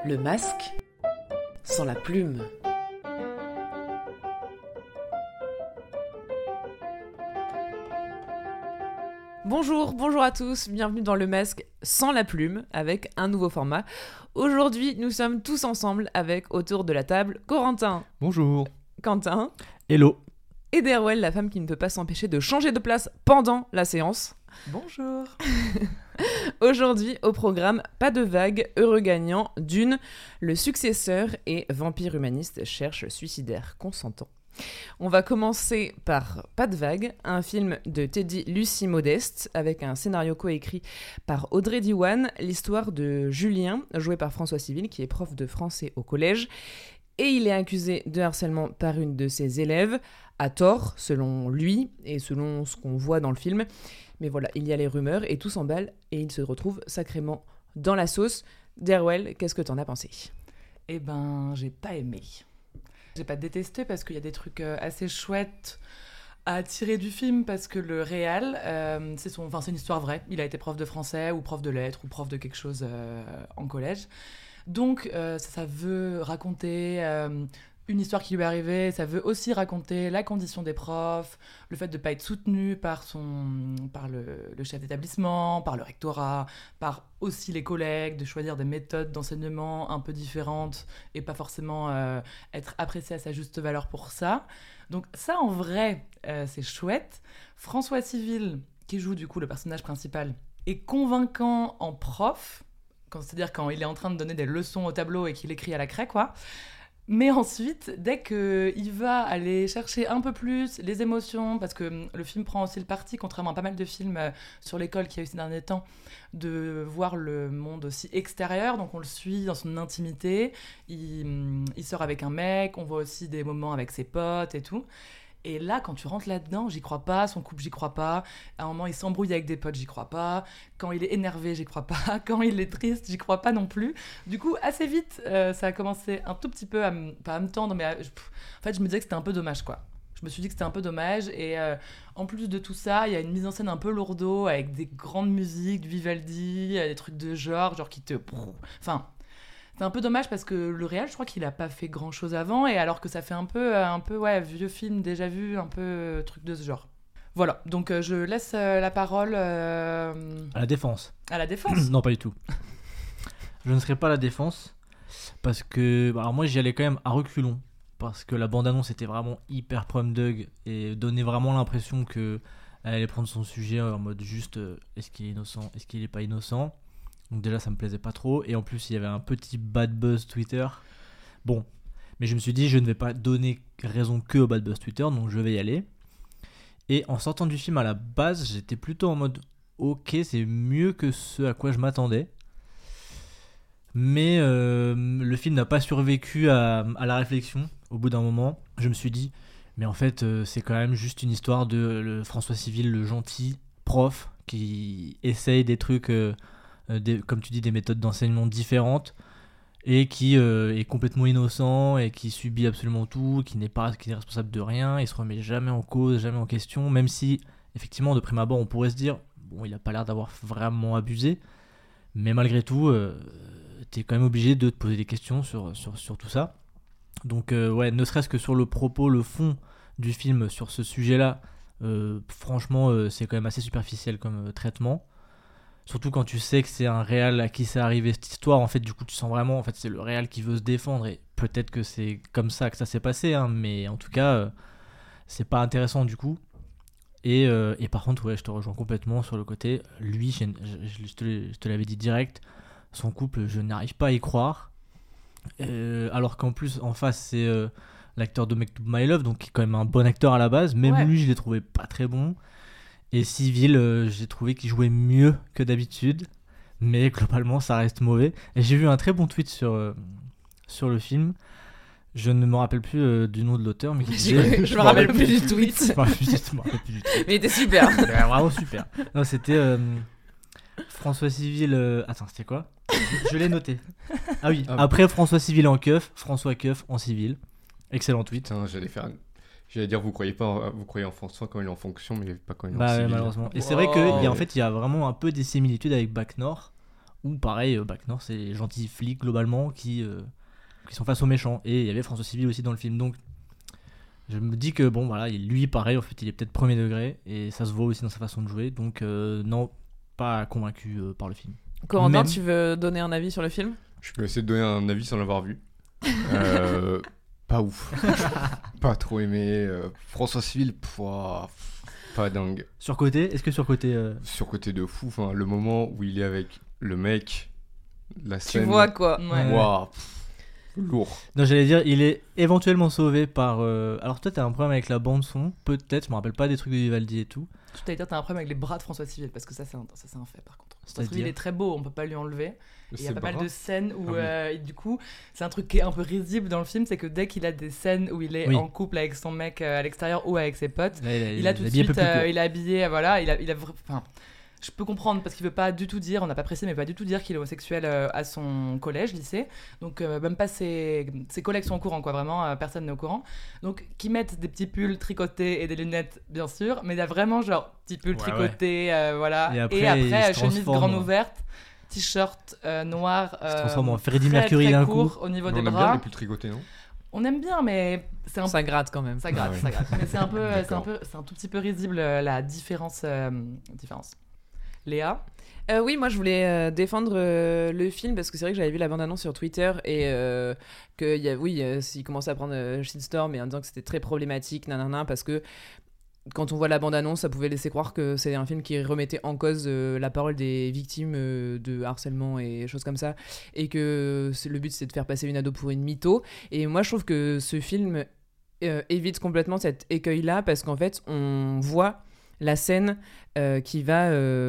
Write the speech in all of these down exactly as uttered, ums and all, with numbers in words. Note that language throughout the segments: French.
Le masque sans la plume. Bonjour, bonjour à tous, bienvenue dans Le Masque sans la plume avec un nouveau format. Aujourd'hui, nous sommes tous ensemble avec autour de la table Corentin. Bonjour. Quentin. Hello. Et Derwell, la femme qui ne peut pas s'empêcher de changer de place pendant la séance. Bonjour. Aujourd'hui, au programme, pas de vague, heureux gagnant, Dune, le successeur et vampire humaniste cherche suicidaire consentant. On va commencer par Pas de vague, un film de Teddy Lucie Modeste avec un scénario coécrit par Audrey Diwan, l'histoire de Julien, joué par François Civil, qui est prof de français au collège. Et il est accusé de harcèlement par une de ses élèves, à tort, selon lui et selon ce qu'on voit dans le film. Mais voilà, il y a les rumeurs et tout s'emballe et il se retrouve sacrément dans la sauce. Derwell, qu'est-ce que t'en as pensé ? Eh ben, j'ai pas aimé. J'ai pas détesté parce qu'il y a des trucs assez chouettes à tirer du film parce que le réal, euh, c'est, son, enfin, c'est une histoire vraie. Il a été prof de français ou prof de lettres ou prof de quelque chose euh, en collège. Donc, euh, ça, ça veut raconter euh, une histoire qui lui est arrivée. Ça veut aussi raconter la condition des profs, le fait de ne pas être soutenu par, son, par le, le chef d'établissement, par le rectorat, par aussi les collègues, de choisir des méthodes d'enseignement un peu différentes et pas forcément euh, être apprécié à sa juste valeur pour ça. Donc ça, en vrai, euh, c'est chouette. François Civil, qui joue du coup le personnage principal, est convaincant en prof, c'est-à-dire quand il est en train de donner des leçons au tableau et qu'il écrit à la craie, quoi. Mais ensuite, dès qu'il va aller chercher un peu plus les émotions, parce que le film prend aussi le parti, contrairement à pas mal de films sur l'école qu'il y a eu ces derniers temps, de voir le monde aussi extérieur, donc on le suit dans son intimité, il, il sort avec un mec, on voit aussi des moments avec ses potes et tout. Et là, quand tu rentres là-dedans, j'y crois pas, son couple, j'y crois pas. À un moment, il s'embrouille avec des potes, j'y crois pas. Quand il est énervé, j'y crois pas. Quand il est triste, j'y crois pas non plus. Du coup, assez vite, euh, ça a commencé un tout petit peu à m- pas à me tendre, mais à, je, pff, en fait, je me disais que c'était un peu dommage, quoi. Je me suis dit que c'était un peu dommage. Et euh, en plus de tout ça, il y a une mise en scène un peu lourdeau, avec des grandes musiques, du Vivaldi, des trucs de genre, genre qui te... Enfin... C'est un peu dommage parce que le réal, je crois qu'il a pas fait grand chose avant, et alors que ça fait un peu, un peu ouais, vieux film déjà vu, un peu euh, truc de ce genre. Voilà, donc euh, je laisse euh, la parole euh, À la défense. à la défense. Non, pas du tout. Je ne serai pas à la défense parce que, bah, alors moi, j'y allais quand même à reculons parce que la bande-annonce était vraiment hyper prom dug et donnait vraiment l'impression que elle allait prendre son sujet en mode juste euh, est-ce qu'il est innocent, est-ce qu'il est pas innocent. Donc déjà, ça me plaisait pas trop. Et en plus, il y avait un petit bad buzz Twitter. Bon, mais je me suis dit, je ne vais pas donner raison que au bad buzz Twitter, donc je vais y aller. Et en sortant du film à la base, j'étais plutôt en mode, ok, c'est mieux que ce à quoi je m'attendais. Mais euh, le film n'a pas survécu à, à la réflexion. Au bout d'un moment, je me suis dit, mais en fait, euh, c'est quand même juste une histoire de le François Civil, le gentil prof, qui essaye des trucs... Euh, Des, comme tu dis, des méthodes d'enseignement différentes et qui euh, est complètement innocent et qui subit absolument tout, qui n'est pas qui n'est responsable de rien, il se remet jamais en cause, jamais en question, même si effectivement de prime abord on pourrait se dire bon, il a pas l'air d'avoir vraiment abusé, mais malgré tout euh, t'es quand même obligé de te poser des questions sur, sur, sur tout ça. Donc euh, ouais, ne serait-ce que sur le propos, le fond du film sur ce sujet-là, euh, franchement euh, c'est quand même assez superficiel comme euh, traitement. Surtout quand tu sais que c'est un réal à qui c'est arrivé cette histoire, en fait, du coup, tu sens vraiment, en fait, c'est le réal qui veut se défendre, et peut-être que c'est comme ça que ça s'est passé, hein, mais en tout cas, euh, c'est pas intéressant du coup. Et, euh, et par contre, ouais, je te rejoins complètement sur le côté, lui, je, je, je, te, je te l'avais dit direct, son couple, je n'arrive pas à y croire, euh, alors qu'en plus, en face, c'est euh, l'acteur de Make to My Love, donc qui est quand même un bon acteur à la base, même ouais. Lui, je l'ai trouvé pas très bon. Et Civil, euh, j'ai trouvé qu'il jouait mieux que d'habitude, mais globalement ça reste mauvais. Et j'ai vu un très bon tweet sur, euh, sur le film. Je ne me rappelle plus euh, du nom de l'auteur, mais qui disait... Je me rappelle plus du tweet. Je me rappelle plus du tweet. Mais il était super. C'était vraiment super. Non, c'était euh, François Civil... Euh... Attends, c'était quoi ? Je l'ai noté. Ah oui, ah, après François Civil en keuf, François Keuf en civil. Excellent tweet. Putain, j'allais faire... Un... J'allais dire, vous croyez pas, vous croyez en François quand il est en fonction, mais pas quand il est bah en ouais, civil. Malheureusement. Et wow. c'est vrai qu'il y a en fait, il y a vraiment un peu des similitudes avec Bac Nord, Ou pareil, euh, bah, non, c'est les gentils flics globalement qui, euh, qui sont face aux méchants. Et il y avait François Civil aussi dans le film. Donc je me dis que bon, voilà, lui, pareil, en fait, il est peut-être premier degré. Et ça se voit aussi dans sa façon de jouer. Donc euh, non, pas convaincu euh, par le film. Corentin, Même- tu veux donner un avis sur le film ? Je peux essayer de donner un avis sans l'avoir vu. Euh, pas ouf. Pas trop aimé. Euh, François Civil, pouah, pas dingue. Surcoté, est-ce que surcoté euh... Surcoté de fou. Enfin, le moment où il est avec le mec, la Tu scène. vois quoi ? Ouais. Waouh, pff, lourd. Non, j'allais dire, il est éventuellement sauvé par. euh, Alors, toi, t'as un problème avec la bande-son, peut-être, je me rappelle pas des trucs de Vivaldi et tout. Tout à dire, t'as un problème avec les bras de François Civil, parce que ça, c'est un, ça, c'est un fait par contre. François C'est-à-dire Civil est très beau, on peut pas lui enlever. Et il y a C'est pas mal brave. de scènes où, Ah oui. euh, et du coup, c'est un truc qui est un peu risible dans le film, c'est que dès qu'il a des scènes où il est Oui. en couple avec son mec euh, à l'extérieur ou avec ses potes, Là, il, a, il a tout de l'habillé un peu suite, plus euh, court. il est habillé, euh, voilà, il a, il a, vra- enfin, je peux comprendre parce qu'il veut pas du tout dire, on n'a pas précisé, mais pas du tout dire qu'il est homosexuel euh, à son collège, lycée. Donc euh, même pas ses, ses collègues sont au courant, quoi, vraiment, euh, personne n'est au courant. Donc qu'ils mettent des petits pulls tricotés et des lunettes, bien sûr, mais il y a vraiment genre petits pulls Ouais, tricotés, euh, voilà. Et après, il euh, se chemise transforme grande en- ouverte, t-shirt euh, noir, Il se euh, transforme en Freddie très, Mercury très d'un court coup. au niveau Mais des on aime bien bras. les pulls tricotés, non? On aime bien, mais c'est un Ça gratte quand même. ça gratte, Ah ouais. ça gratte. Mais c'est un peu, c'est un D'accord. peu, c'est un tout petit peu risible euh, la différence, euh, différence. Léa, Euh, oui, moi je voulais euh, défendre euh, le film parce que c'est vrai que j'avais vu la bande-annonce sur Twitter et euh, que y a, oui, euh, s'il commençait à prendre euh, shitstorm et en disant que c'était très problématique, nanana, parce que quand on voit la bande-annonce, ça pouvait laisser croire que c'est un film qui remettait en cause euh, la parole des victimes euh, de harcèlement et choses comme ça, et que c'est- le but c'est de faire passer une ado pour une mytho. Et moi je trouve que ce film euh, évite complètement cet écueil-là parce qu'en fait on voit la scène euh, qui va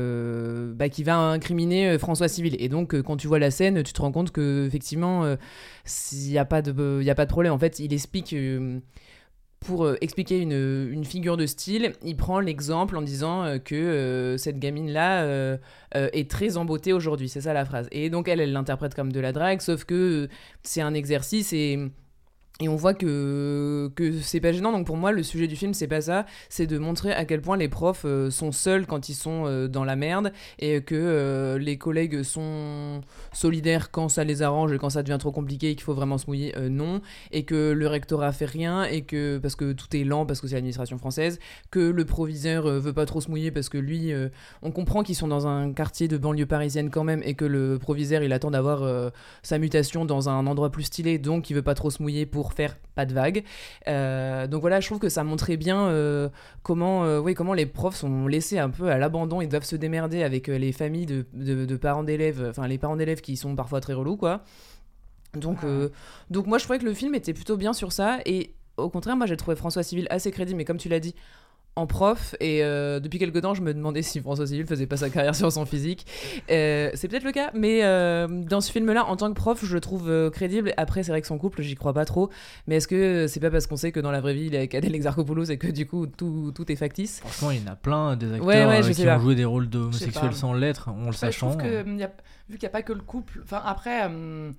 euh, bah, qui va incriminer euh, François Civil, et donc euh, quand tu vois la scène tu te rends compte que effectivement euh, il y a pas de il y a pas de problème. En fait il explique euh, pour euh, expliquer une, une figure de style, il prend l'exemple en disant euh, que euh, cette gamine-là euh, euh, est très embottée aujourd'hui, c'est ça la phrase. Et donc elle, elle l'interprète comme de la drague, sauf que euh, c'est un exercice et... Et on voit que, que c'est pas gênant. Donc pour moi, le sujet du film, c'est pas ça. C'est de montrer à quel point les profs euh, sont seuls quand ils sont euh, dans la merde, et que euh, les collègues sont solidaires quand ça les arrange et quand ça devient trop compliqué et qu'il faut vraiment se mouiller, euh, non. Et que le rectorat fait rien, et que, parce que tout est lent, parce que c'est l'administration française, que le proviseur euh, veut pas trop se mouiller parce que lui, euh, on comprend qu'ils sont dans un quartier de banlieue parisienne quand même, et que le proviseur, il attend d'avoir euh, sa mutation dans un endroit plus stylé, donc il veut pas trop se mouiller pour faire pas de vagues. Euh, donc voilà, je trouve que ça montrait bien euh, comment, euh, oui, comment les profs sont laissés un peu à l'abandon et doivent se démerder avec euh, les familles de, de, de parents d'élèves, enfin les parents d'élèves qui sont parfois très relous, quoi. Donc, euh, donc moi je trouvais que le film était plutôt bien sur ça, et au contraire moi j'ai trouvé François Civil assez crédible, mais comme tu l'as dit, en prof, et euh, depuis quelque temps je me demandais si François Civil faisait pas sa carrière sur son physique. Euh, c'est peut-être le cas, mais euh, dans ce film-là, en tant que prof, je le trouve euh, crédible. Après, c'est vrai que son couple, j'y crois pas trop, mais est-ce que c'est pas parce qu'on sait que dans la vraie vie, il est avec Adèle Exarchopoulos et que du coup, tout, tout est factice? Franchement, il y en a plein des acteurs Ouais, ouais, je euh, sais qui ont pas. joué des rôles Je sais d'homosexuels pas. sans l'être, en le Bah, je sachant. trouve que euh. hum, y a- vu qu'il n'y a pas que le couple, enfin après, hum,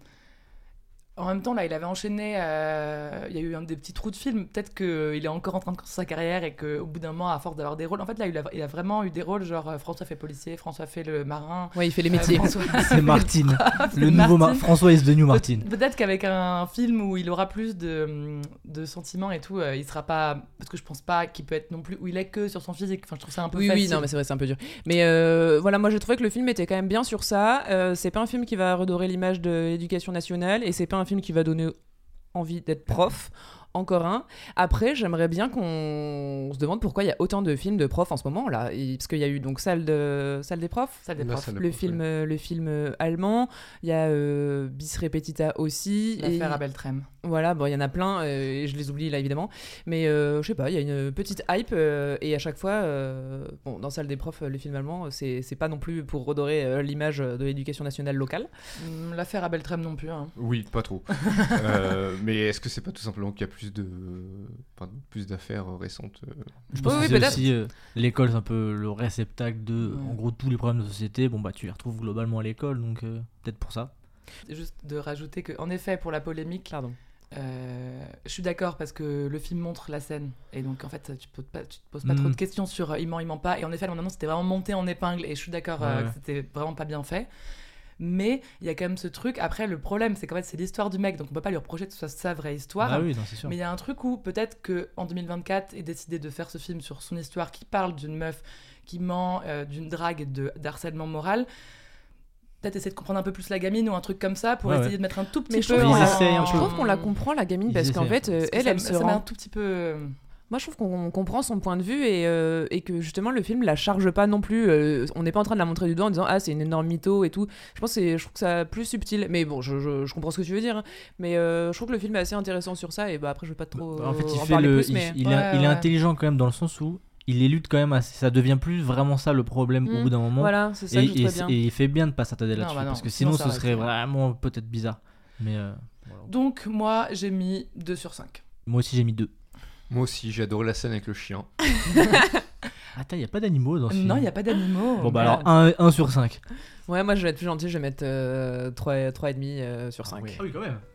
en même temps là, il avait enchaîné, euh, il y a eu un des petits trous de film. Peut-être qu'il est encore en train de construire sa carrière et qu'au bout d'un moment, à force d'avoir des rôles, en fait là, il a, il a vraiment eu des rôles genre euh, François fait policier, François fait le marin. Ouais, il fait les euh, métiers. François C'est Martine, le nouveau Mar- Martine. François is the new Martine. Pe- Peut-être qu'avec un film où il aura plus de, de sentiments et tout, euh, il sera pas. Parce que je pense pas qu'il peut être non plus où il est que sur son physique. Enfin, je trouve ça un peu Oui, facile. oui, non, mais c'est vrai, c'est un peu dur. Mais euh, voilà, moi j'ai trouvé que le film était quand même bien sur ça. Euh, c'est pas un film qui va redorer l'image de l'éducation nationale, et c'est pas un film qui va donner envie d'être prof. Encore un. Après, j'aimerais bien qu'on se demande pourquoi il y a autant de films de profs en ce moment là. Et- parce qu'il y a eu donc Salle, de... Salle des profs, Ça des La profs. salle de le prof, film, ouais. euh, le film euh, allemand. Il y a euh, Bis Repetita aussi. L'affaire Et- à Beltrame. Voilà, bon, il y en a plein, euh, et je les oublie là évidemment, mais euh, je sais pas, il y a une petite hype, euh, et à chaque fois, euh, bon, dans Salle des profs, le film allemand, c'est c'est pas non plus pour redorer euh, l'image de l'éducation nationale locale. Hum, L'affaire à Beltrame non plus. Hein. Oui, pas trop. Euh, mais est-ce que c'est pas tout simplement qu'il y a plus de, enfin, plus d'affaires euh, récentes euh, Je pense Oui, que oui, c'est peut-être. aussi euh, l'école, c'est un peu le réceptacle de, Ouais. en gros, tous les problèmes de société. Bon, bah, tu les retrouves globalement à l'école, donc euh, peut-être pour ça. Juste de rajouter que, en effet, pour la polémique, Pardon. euh, je suis d'accord parce que le film montre la scène et donc en fait tu, peux pas, tu te poses pas Mm. trop de questions sur euh, il ment, il ment pas. Et en effet, la bande-annonce c'était vraiment monté en épingle et je suis d'accord euh, Ouais, ouais. que c'était vraiment pas bien fait. mais il y a quand même ce truc. Après, le problème, c'est qu'en fait, c'est l'histoire du mec, donc on peut pas lui reprocher que ce soit sa vraie histoire. Ah oui, non, c'est sûr. Mais il y a un truc où peut-être qu'en deux mille vingt-quatre, il ait décidé de faire ce film sur son histoire qui parle d'une meuf qui ment, euh, d'une drague et de d'harcèlement moral. Peut-être essayer de comprendre un peu plus la gamine ou un truc comme ça pour Ouais, essayer ouais. de mettre un tout petit Mais je peu trouve, Ils qu'on la- essayent un je peu. trouve qu'on la comprend, la gamine, Ils parce qu'en essayent. fait, euh, Parce que elle, ça, elle se ça met rend... un tout petit peu... euh, Moi, je trouve qu'on comprend son point de vue et, euh, et que justement, le film la charge pas non plus. Euh, on n'est pas en train de la montrer du doigt en disant « Ah, c'est une énorme mytho et tout ». Je pense que c'est, je trouve que c'est plus subtil. Mais bon, je, je, je comprends ce que tu veux dire. hein. Mais euh, je trouve que le film est assez intéressant sur ça. Et bah, après, je veux pas trop En fait, il, en fait parler le, plus. il, Mais... il Ouais, est, il est ouais. intelligent quand même dans le sens où il élude quand même assez. Ça devient plus vraiment ça le problème au Mm. bout d'un moment. Voilà, c'est ça et, que je et, trouvais bien. et il fait bien de pas s'attarder Non, là-dessus bah non, parce que sinon, sinon, ça ce aurait serait été- vraiment peut-être bizarre. Mais euh, voilà. Donc, moi, j'ai mis deux sur cinq. Moi aussi j'ai mis deux. Moi aussi, j'ai adoré la scène avec le chien. Attends, il n'y a pas d'animaux dans ce film. Non, il n'y a pas d'animaux. Bon, bah Merde. alors un sur cinq. Ouais, moi, je vais être plus gentil. Je vais mettre euh, trois virgule cinq euh, sur cinq. ouais. oui, quand même.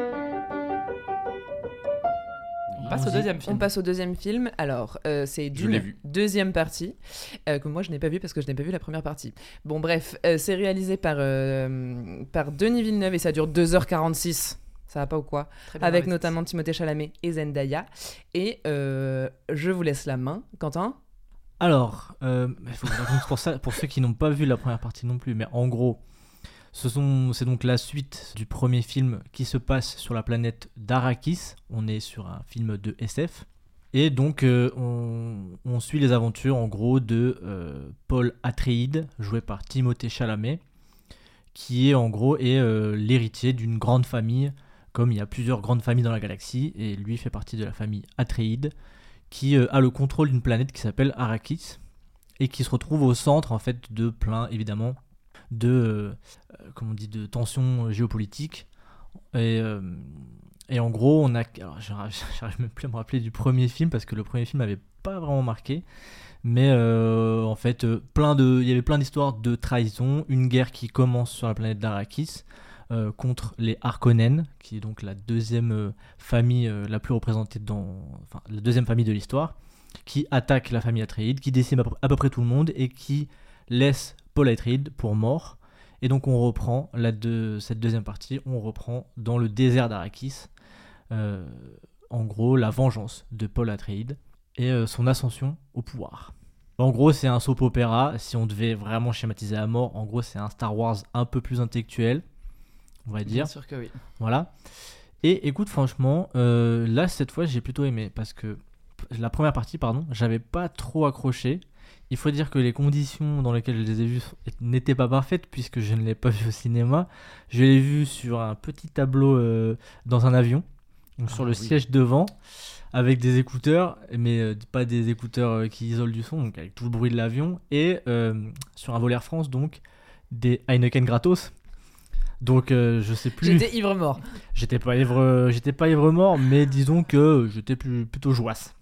On passe au deuxième film. On passe au deuxième film. Alors, euh, c'est Je Dune, l'ai vu. deuxième partie, euh, que moi je n'ai pas vu parce que je n'ai pas vu la première partie. Bon, bref, euh, c'est réalisé par, euh, par Denis Villeneuve et ça dure deux heures quarante-six. Ça va pas ou quoi? Très bien Avec investi. notamment Timothée Chalamet et Zendaya. Et euh, je vous laisse la main, Quentin. Alors, euh, il faut que je raconte pour, ça, pour ceux qui n'ont pas vu la première partie non plus, mais en gros, ce sont, c'est donc la suite du premier film qui se passe sur la planète d'Arrakis. On est sur un film de S F. Et donc, euh, on, on suit les aventures, en gros, de euh, Paul Atreides, joué par Timothée Chalamet, qui est, en gros, est, euh, l'héritier d'une grande famille, comme il y a plusieurs grandes familles dans la galaxie, et lui fait partie de la famille Atreides, qui euh, a le contrôle d'une planète qui s'appelle Arrakis, et qui se retrouve au centre, en fait, de plein, évidemment, de, euh, comment on dit, de tensions géopolitiques. Et, euh, et en gros, on a... Alors, j'arrive j'arrive même plus à me rappeler du premier film, parce que le premier film m'avait pas vraiment marqué. Mais euh, en fait, euh, plein de, il y avait plein d'histoires de trahison, une guerre qui commence sur la planète d'Arrakis euh, contre les Harkonnen, qui est donc la deuxième euh, famille euh, la plus représentée dans... Enfin, la deuxième famille de l'histoire, qui attaque la famille Atreides, qui décime à peu, à peu près tout le monde, et qui laisse Paul Atreides pour mort. Et donc on reprend, la de, cette deuxième partie, on reprend dans le désert d'Arrakis, euh, en gros, la vengeance de Paul Atreides et euh, son ascension au pouvoir. En gros, c'est un soap opéra, si on devait vraiment schématiser à mort, en gros, c'est un Star Wars un peu plus intellectuel, on va dire. Bien sûr que oui. Voilà. Et écoute, franchement, euh, là, cette fois, j'ai plutôt aimé, parce que la première partie, pardon, j'avais pas trop accroché. Il faut dire que les conditions dans lesquelles je les ai vues n'étaient pas parfaites, puisque je ne l'ai pas vu au cinéma. Je l'ai vu sur un petit tableau euh, dans un avion, donc Ah, sur le oui. siège devant, avec des écouteurs, mais euh, pas des écouteurs euh, qui isolent du son, donc avec tout le bruit de l'avion, et euh, sur un vol Air France, donc, des Heineken gratos. Donc euh, je sais plus. J'étais ivre mort. J'étais pas ivre, j'étais pas ivre mort, mais disons que j'étais plus, plutôt jouasse.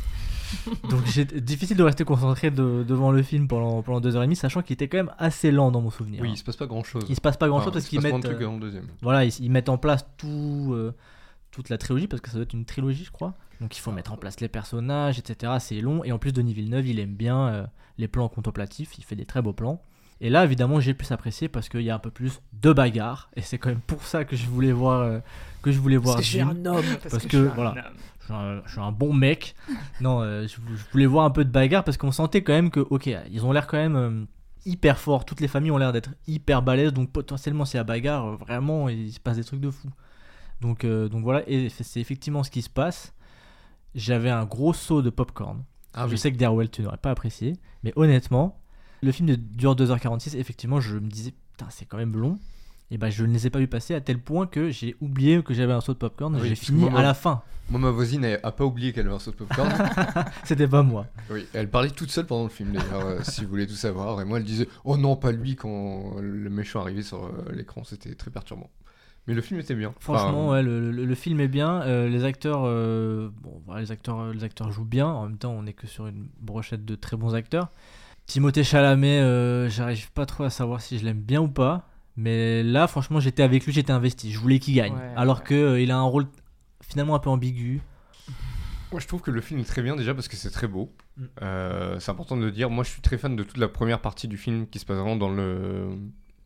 Donc c'est difficile de rester concentré de- devant le film pendant, pendant deux heures et demie, sachant qu'il était quand même assez lent dans mon souvenir. Oui, il se passe pas grand chose. Il se passe pas grand chose parce qu'ils mettent, trucs euh, dans le deuxième. voilà, ils, ils mettent en place tout, euh, toute la trilogie, parce que ça doit être une trilogie, je crois. Donc il faut mettre en place les personnages, et cetera. C'est long, et en plus Denis Villeneuve, il aime bien euh, les plans contemplatifs, il fait des très beaux plans. Et là, évidemment, j'ai pu s'apprécier parce qu'il y a un peu plus de bagarre, et c'est quand même pour ça que je voulais voir, euh, que je voulais voir Parce que je suis Dune. un homme. Parce que, voilà. Je suis, un, je suis un bon mec. Non, euh, je, je voulais voir un peu de bagarre parce qu'on sentait quand même que, ok, ils ont l'air quand même euh, hyper forts. Toutes les familles ont l'air d'être hyper balèzes. Donc potentiellement, s'il y a bagarre, euh, vraiment, il se passe des trucs de fou. Donc, euh, donc voilà, et c'est effectivement ce qui se passe. J'avais un gros seau de popcorn. Ah je oui. sais que Darwell, tu n'aurais pas apprécié. Mais honnêtement, le film dure deux heures quarante-six. Effectivement, je me disais, putain, c'est quand même long. Et ben, je ne les ai pas vus passer à tel point que j'ai oublié que j'avais un seau de popcorn. Ah oui, j'ai parce que fini moi, à moi- la fin. Moi, ma voisine a, a pas oublié qu'elle avait un saut de popcorn. C'était pas moi. Oui, elle parlait toute seule pendant le film, d'ailleurs, euh, si vous voulez tout savoir. Et moi, elle disait « Oh non, pas lui » quand le méchant arrivait sur euh, l'écran. C'était très perturbant. Mais le film était bien. Franchement, Enfin, ouais, le, le- le film est bien. euh, les acteurs, euh, bon, voilà, les acteurs, euh, les acteurs jouent bien. En même temps, on n'est que sur une brochette de très bons acteurs. Timothée Chalamet, euh, j'arrive pas trop à savoir si je l'aime bien ou pas. Mais là, franchement, j'étais avec lui, j'étais investi. Je voulais qu'il gagne. Ouais, Alors ouais. que euh, il a un rôle finalement un peu ambigu. Moi, je trouve que le film est très bien déjà parce que c'est très beau. Mm. Euh, c'est important de le dire. Moi, je suis très fan de toute la première partie du film qui se passe vraiment dans le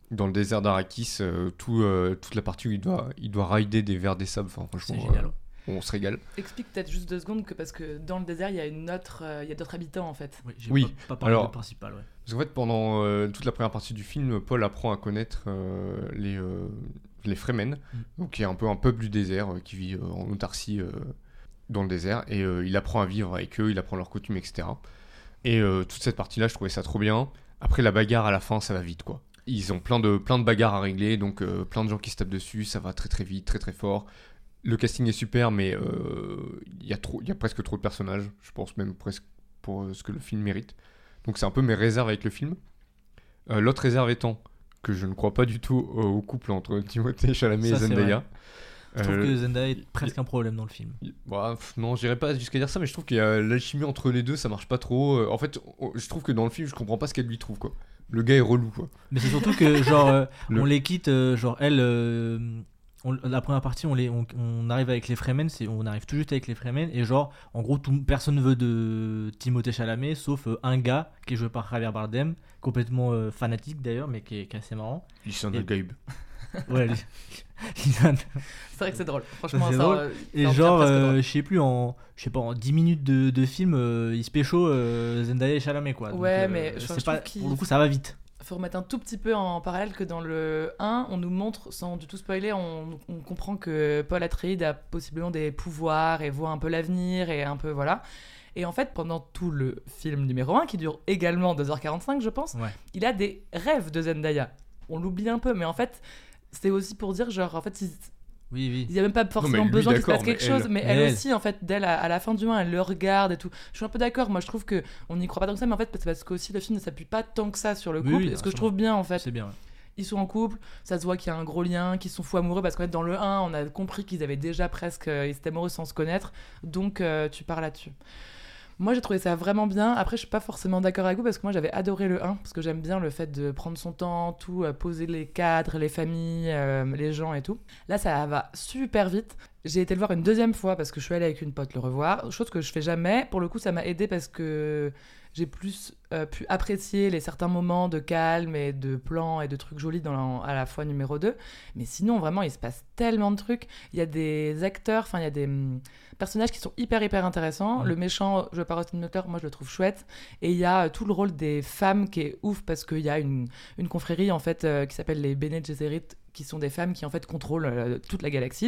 dans le désert d'Arrakis, euh, tout, euh, toute la partie où il doit, il doit rider des vers des sables. Enfin, franchement, C'est génial. euh, on se régale. Explique peut-être juste deux secondes que parce que dans le désert, il y a une autre, euh, il y a d'autres habitants en fait. Oui, j'ai Oui, pas, pas parlé alors- du principal, ouais. Parce qu'en fait, pendant euh, toute la première partie du film, Paul apprend à connaître euh, les, euh, les Fremen, Mm. donc qui est un peu un peuple du désert euh, qui vit euh, en autarcie euh, dans le désert, et euh, il apprend à vivre avec eux, il apprend leurs coutumes, et cetera. Et euh, toute cette partie-là, je trouvais ça trop bien. Après, la bagarre à la fin, ça va vite, quoi. Ils ont plein de, plein de bagarres à régler, donc euh, plein de gens qui se tapent dessus, ça va très très vite, très très fort. Le casting est super, mais euh, il y a trop- il y a presque trop de personnages, je pense même presque pour euh, ce que le film mérite. Donc c'est un peu mes réserves avec le film. Euh, L'autre réserve étant que je ne crois pas du tout euh, au couple entre Timothée Chalamet Ça, et c'est Zendaya. Je trouve Euh, que Zendaya est presque un problème dans le film. il- bah, pff, non, j'irai pas jusqu'à dire ça, mais je trouve qu'il y a l'alchimie entre les deux, ça marche pas trop. Euh, En fait, on- je trouve que dans le film, je comprends pas ce qu'elle lui trouve, quoi. Le gars est relou, quoi. Mais c'est surtout que, genre, euh, Le- on les quitte, euh, genre, elle, euh, on- la première partie, on, les, on, on arrive avec les Fremen, c'est, on arrive tout juste avec les Fremen, et genre, en gros, tout, personne veut de Timothée Chalamet, sauf euh, un gars qui est joué par Javier Bardem, complètement euh, fanatique d'ailleurs, mais qui est, qui est assez marrant. Lissan Et- Gaib. Ouais, lui- Lisanne. C'est vrai que c'est drôle. Franchement, c'est ça, drôle. euh, Et ça en genre, devient presque euh, drôle. je sais plus, en, je sais pas, en dix minutes de, de film, euh, il se pécho euh, Zendaya et Chalamet, quoi. Donc, Ouais, euh, mais je- c'est je pas, trouve qu'il- pour le coup, ça va vite. Faut remettre un tout petit peu en parallèle que dans le un, on nous montre, sans du tout spoiler, on, on comprend que Paul Atreides a possiblement des pouvoirs et voit un peu l'avenir et un peu voilà. Et en fait, pendant tout le film numéro un, qui dure également deux heures quarante-cinq, je pense, Ouais. il a des rêves de Zendaya. On l'oublie un peu, mais en fait, c'est aussi pour dire, genre, en fait, il Oui, oui. n'y a même pas forcément lui, besoin qu'il se d'accord, passe quelque mais elle- chose, mais Mais elle, elle. aussi, en fait, d'elle, à, à la fin du un, elle le regarde et tout. Je suis un peu d'accord, moi je trouve que on n'y croit pas tant que ça, mais en fait, c'est parce qu'aussi le film ne s'appuie pas tant que ça sur le Oui, couple, oui, et ce que je bien sûr. trouve bien, en fait. C'est bien. Ouais. Ils sont en couple, ça se voit qu'il y a un gros lien, qu'ils sont fous amoureux, parce qu'en fait, dans le un, on a compris qu'ils avaient déjà presque. euh, ils étaient amoureux sans se connaître, donc euh, tu pars là-dessus. Moi, j'ai trouvé ça vraiment bien. Après, je suis pas forcément d'accord avec vous, parce que moi, j'avais adoré le un, parce que j'aime bien le fait de prendre son temps, tout, euh, poser les cadres, les familles, euh, les gens et tout. Là, ça va super vite. J'ai été le voir une deuxième fois, parce que je suis allée avec une pote le revoir, chose que je fais jamais. Pour le coup, ça m'a aidé parce que j'ai plus euh, pu apprécier les certains moments de calme et de plans et de trucs jolis dans la- à la fois numéro deux. Mais sinon, vraiment, il se passe tellement de trucs. Il y a des acteurs, enfin, il y a des hum, personnages qui sont hyper, hyper intéressants. Mhm. Le méchant, joué par Austin Butler, moi, je le trouve chouette. Et il y a euh, tout le rôle des femmes qui est ouf parce qu'il y a une, une confrérie, en fait, euh, qui s'appelle les Bene Gesserit, qui sont des femmes qui, en fait, contrôlent euh, toute la galaxie.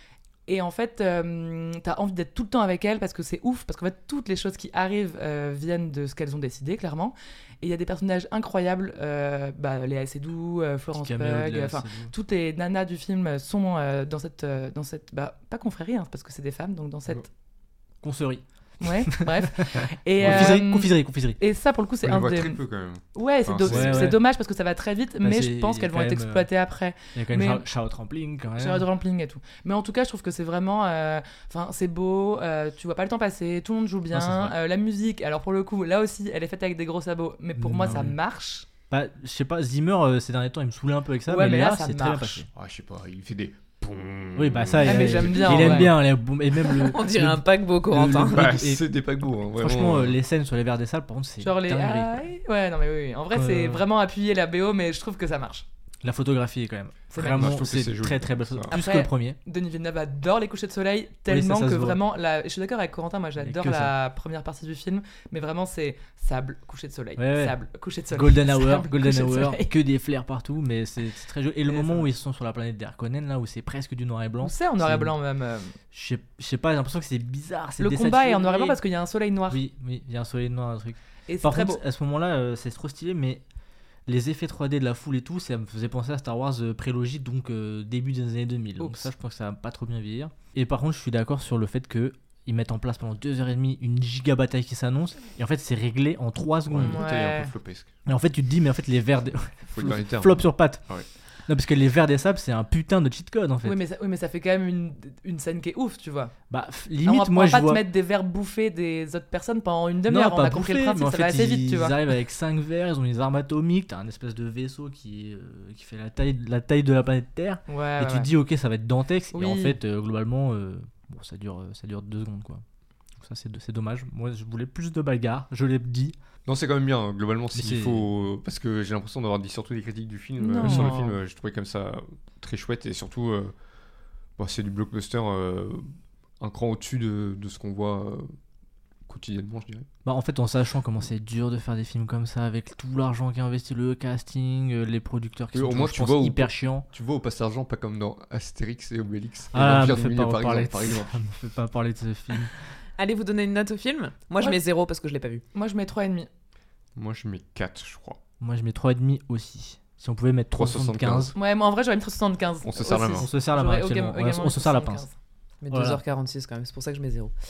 Et en fait, euh, t'as envie d'être tout le temps avec elles parce que c'est ouf, parce qu'en fait, toutes les choses qui arrivent euh, viennent de ce qu'elles ont décidé, clairement. Et il y a des personnages incroyables, euh, bah, Léa Seydoux, euh, Florence Petit caméo de Pugh, la- enfin, c'est beau. toutes les nanas du film sont euh, dans cette, euh, dans cette, bah, pas confrérie, hein, parce que c'est des femmes, donc dans cette, Concerie. ouais, bref. Et, Confiserie, euh, confiserie, confiserie. et ça, pour le coup, c'est On les un voit des, très peu, quand même. ouais, c'est Enfin, do- c'est- c'est Ouais, c'est ouais. dommage parce que ça va très vite, Bah, mais c'est- je pense il y a qu'elles vont quand être même, euh, exploitées après. Il y a quand même mais- Charlotte Charlotte Rampling quand même. Charlotte Rampling et tout. Mais en tout cas, je trouve que c'est vraiment. euh, Enfin, c'est beau, euh, tu vois pas le temps passer, tout le monde joue bien. Non, c'est vrai. euh, la musique, alors pour le coup, là aussi, elle est faite avec des gros sabots, mais pour Non, moi, non, ça oui. marche. Bah, je sais pas, Zimmer euh, ces derniers temps il me saoulait un peu avec ça, Ouais, mais, mais là, là, ça c'est très bien marche. passé. Ah, je sais pas, il fait des. Oui, bah ça, Ah, il, mais il- j'aime bien, il aime ouais. bien, les- et même le. On dirait le- un paquebot, le- Corentin. le- Bah, et- c'est des paquebots, hein, vraiment. Franchement, euh, euh. les scènes sur les verres des salles, par contre, c'est Genre les. dinguerie. Ah, ouais, non, mais oui, oui. En vrai, Euh, c'est vraiment appuyé la B O, mais je trouve que ça marche. La photographie, quand même. C'est Vraiment, magnifique. Je trouve que c'est c'est joli, très très belle ça. photo. Plus Après, que le premier. Denis Villeneuve adore les couchers de soleil tellement ça que se voit. vraiment. La... Je suis d'accord avec Corentin, moi j'adore que la première partie du film, mais vraiment c'est sable, coucher de soleil. Ouais, ouais. Sable, coucher de soleil. Golden Hour, sable, Golden coucher de Hour, soleil. que des flares partout, mais c'est c'est très joli. Et le Et moment ça- où ils sont sur la planète d'Harkonnen, là où c'est presque du noir et blanc. On sait en noir et c'est- blanc même. euh, Je sais- je sais pas, j'ai l'impression que c'est bizarre. c'est Le combat est en noir et blanc désaturé. parce qu'il y a un soleil noir. Oui, oui, il y a un soleil noir, un truc. Et c'est Par très contre, beau. à ce moment-là, euh, c'est trop stylé, mais les effets trois D de la foule et tout, ça me faisait penser à Star Wars euh, prélogie, donc euh, début des années deux mille. Donc Oups. ça, je pense que ça va pas trop bien vieillir. Et par contre, je suis d'accord sur le fait que ils mettent en place pendant deux heures trente une giga bataille qui s'annonce, et en fait, c'est réglé en trois Ouais, secondes. le côté est un Ouais. peu flopesque. Et en fait, tu te dis, mais en fait, les verres des... Faut être dans les termes. flop sur pattes. Ouais. Non, parce que les verres des sables, c'est un putain de cheat code en fait. Oui mais, ça, oui, mais ça fait quand même une, une scène qui est ouf, tu vois. Bah, f- Alors, limite, on va, moi on je va pas vois. te mettre des verres bouffés des autres personnes pendant une Non, demi-heure. On pas a compris le bouffé, principe, mais en ça fait, va assez ils, vite, tu vois. ils arrivent avec cinq verres, ils ont des armes atomiques, t'as un espèce de vaisseau qui, est, euh, qui fait la taille, la taille de la planète Terre, Ouais, et ouais, tu ouais. te dis, ok, ça va être Dantex, et en Oui. fait, euh, globalement, euh, bon, ça dure, euh, ça dure deux secondes quoi. Donc ça c'est, c'est dommage. Moi je voulais plus de bagarres, je l'ai dit. Non, c'est quand même bien, hein, globalement, Mais s'il c'est- faut. Parce que j'ai l'impression d'avoir dit surtout des critiques du film. Non. euh, sur le film, euh, je trouvais comme ça très chouette et surtout, euh, bon, c'est du blockbuster euh, un cran au-dessus de, de ce qu'on voit euh, quotidiennement, je dirais. Bah en fait en sachant comment c'est dur de faire des films comme ça avec tout l'argent qui est investi, le casting, euh, les producteurs qui Oui, sont au toujours, moins, je tu pense, vois où- hyper chiants. Tu vois, au passe d'argent, pas comme dans Astérix et Obélix. et Ah, l'Empire me du fais Milieu, pas par parler exemple, par de ça, exemple. me fais pas parler de ce film. Allez, vous donner une note au film. Moi, je Ouais. mets zéro parce que je l'ai pas vu. Moi, je mets trois virgule cinq. Moi, je mets quatre, je crois. Moi je mets trois virgule cinq aussi. Si on pouvait mettre trois trois virgule soixante-quinze. soixante-quinze. Ouais, moi, en vrai, j'aurais mis trois virgule soixante-quinze. On se serre la aussi. main. On se serre la main J'aurais actuellement. également- également on se serre la soixante-quinze. pince. Mais Voilà. deux heures quarante-six quand même, c'est pour ça que je mets zéro.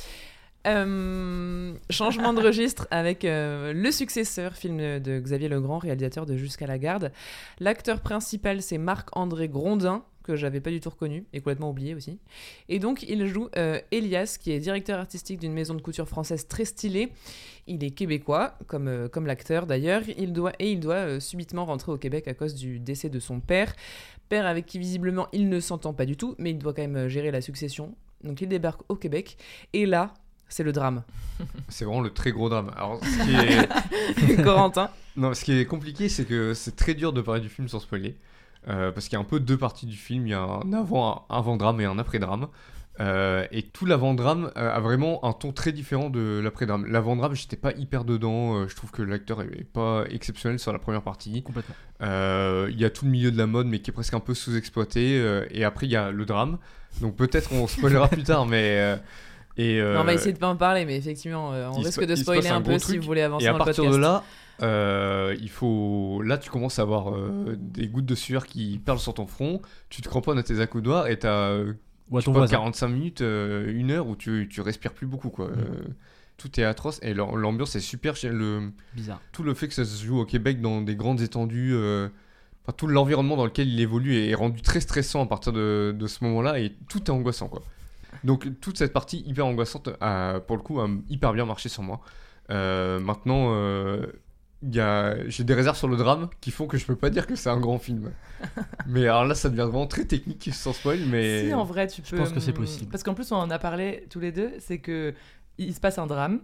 Euh, changement de registre avec euh, Le Successeur, film de Xavier Legrand, réalisateur de Jusqu'à la garde. L'acteur principal, c'est Marc-André Grondin, que j'avais pas du tout reconnu et complètement oublié aussi. Et donc, il joue euh, Elias, qui est directeur artistique d'une maison de couture française très stylée. Il est québécois, comme, euh, comme l'acteur d'ailleurs, il doit, et il doit euh, subitement rentrer au Québec à cause du décès de son père. Père avec qui visiblement il ne s'entend pas du tout, mais il doit quand même euh, gérer la succession. Donc il débarque au Québec, et là, c'est le drame. C'est vraiment le très gros drame. Alors, ce qui est, Corentin. non, ce qui est compliqué, c'est que c'est très dur de parler du film sans spoiler. Euh, parce qu'il y a un peu deux parties du film. Il y a un avant, un avant-drame et un après-drame. Euh, et tout l'avant-drame euh, a vraiment un ton très différent de l'après-drame. L'avant-drame, j'étais pas hyper dedans. Euh, je trouve que l'acteur est pas exceptionnel sur la première partie. Complètement. Euh, Il y a tout le milieu de la mode, mais qui est presque un peu sous-exploité. Euh, et après, il y a le drame. Donc peut-être on spoilera plus tard, mais. Euh, et, euh, Non, on va essayer de pas en parler, mais effectivement, euh, on il se risque pa- de il se spoiler passe un un peu gros si truc, vous voulez avancer Et à dans le partir podcast. de là, euh, il faut. Là, tu commences à avoir euh, des gouttes de sueur qui perlent sur ton front. Tu te cramponnes à tes accoudoirs et t'as euh, Ou à je ton sais pas, voisin. quarante-cinq minutes, euh, une heure où tu, tu respires plus beaucoup, quoi. Mm. Euh, tout est atroce et l'am- l'ambiance est super. chez Le, Bizarre. tout le fait que ça se joue au Québec dans des grandes étendues, euh, enfin, tout l'environnement dans lequel il évolue est rendu très stressant à partir de, de ce moment-là et tout est angoissant, quoi. Donc toute cette partie hyper angoissante a, pour le coup, a hyper bien marché sur moi. Euh, maintenant, euh, il y a, j'ai des réserves sur le drame qui font que je peux pas dire que c'est un grand film. Mais alors là, ça devient vraiment très technique sans spoil, mais Si, en vrai, tu Je peux. pense que c'est hum, possible. Parce qu'en plus, on en a parlé tous les deux, c'est que il se passe un drame.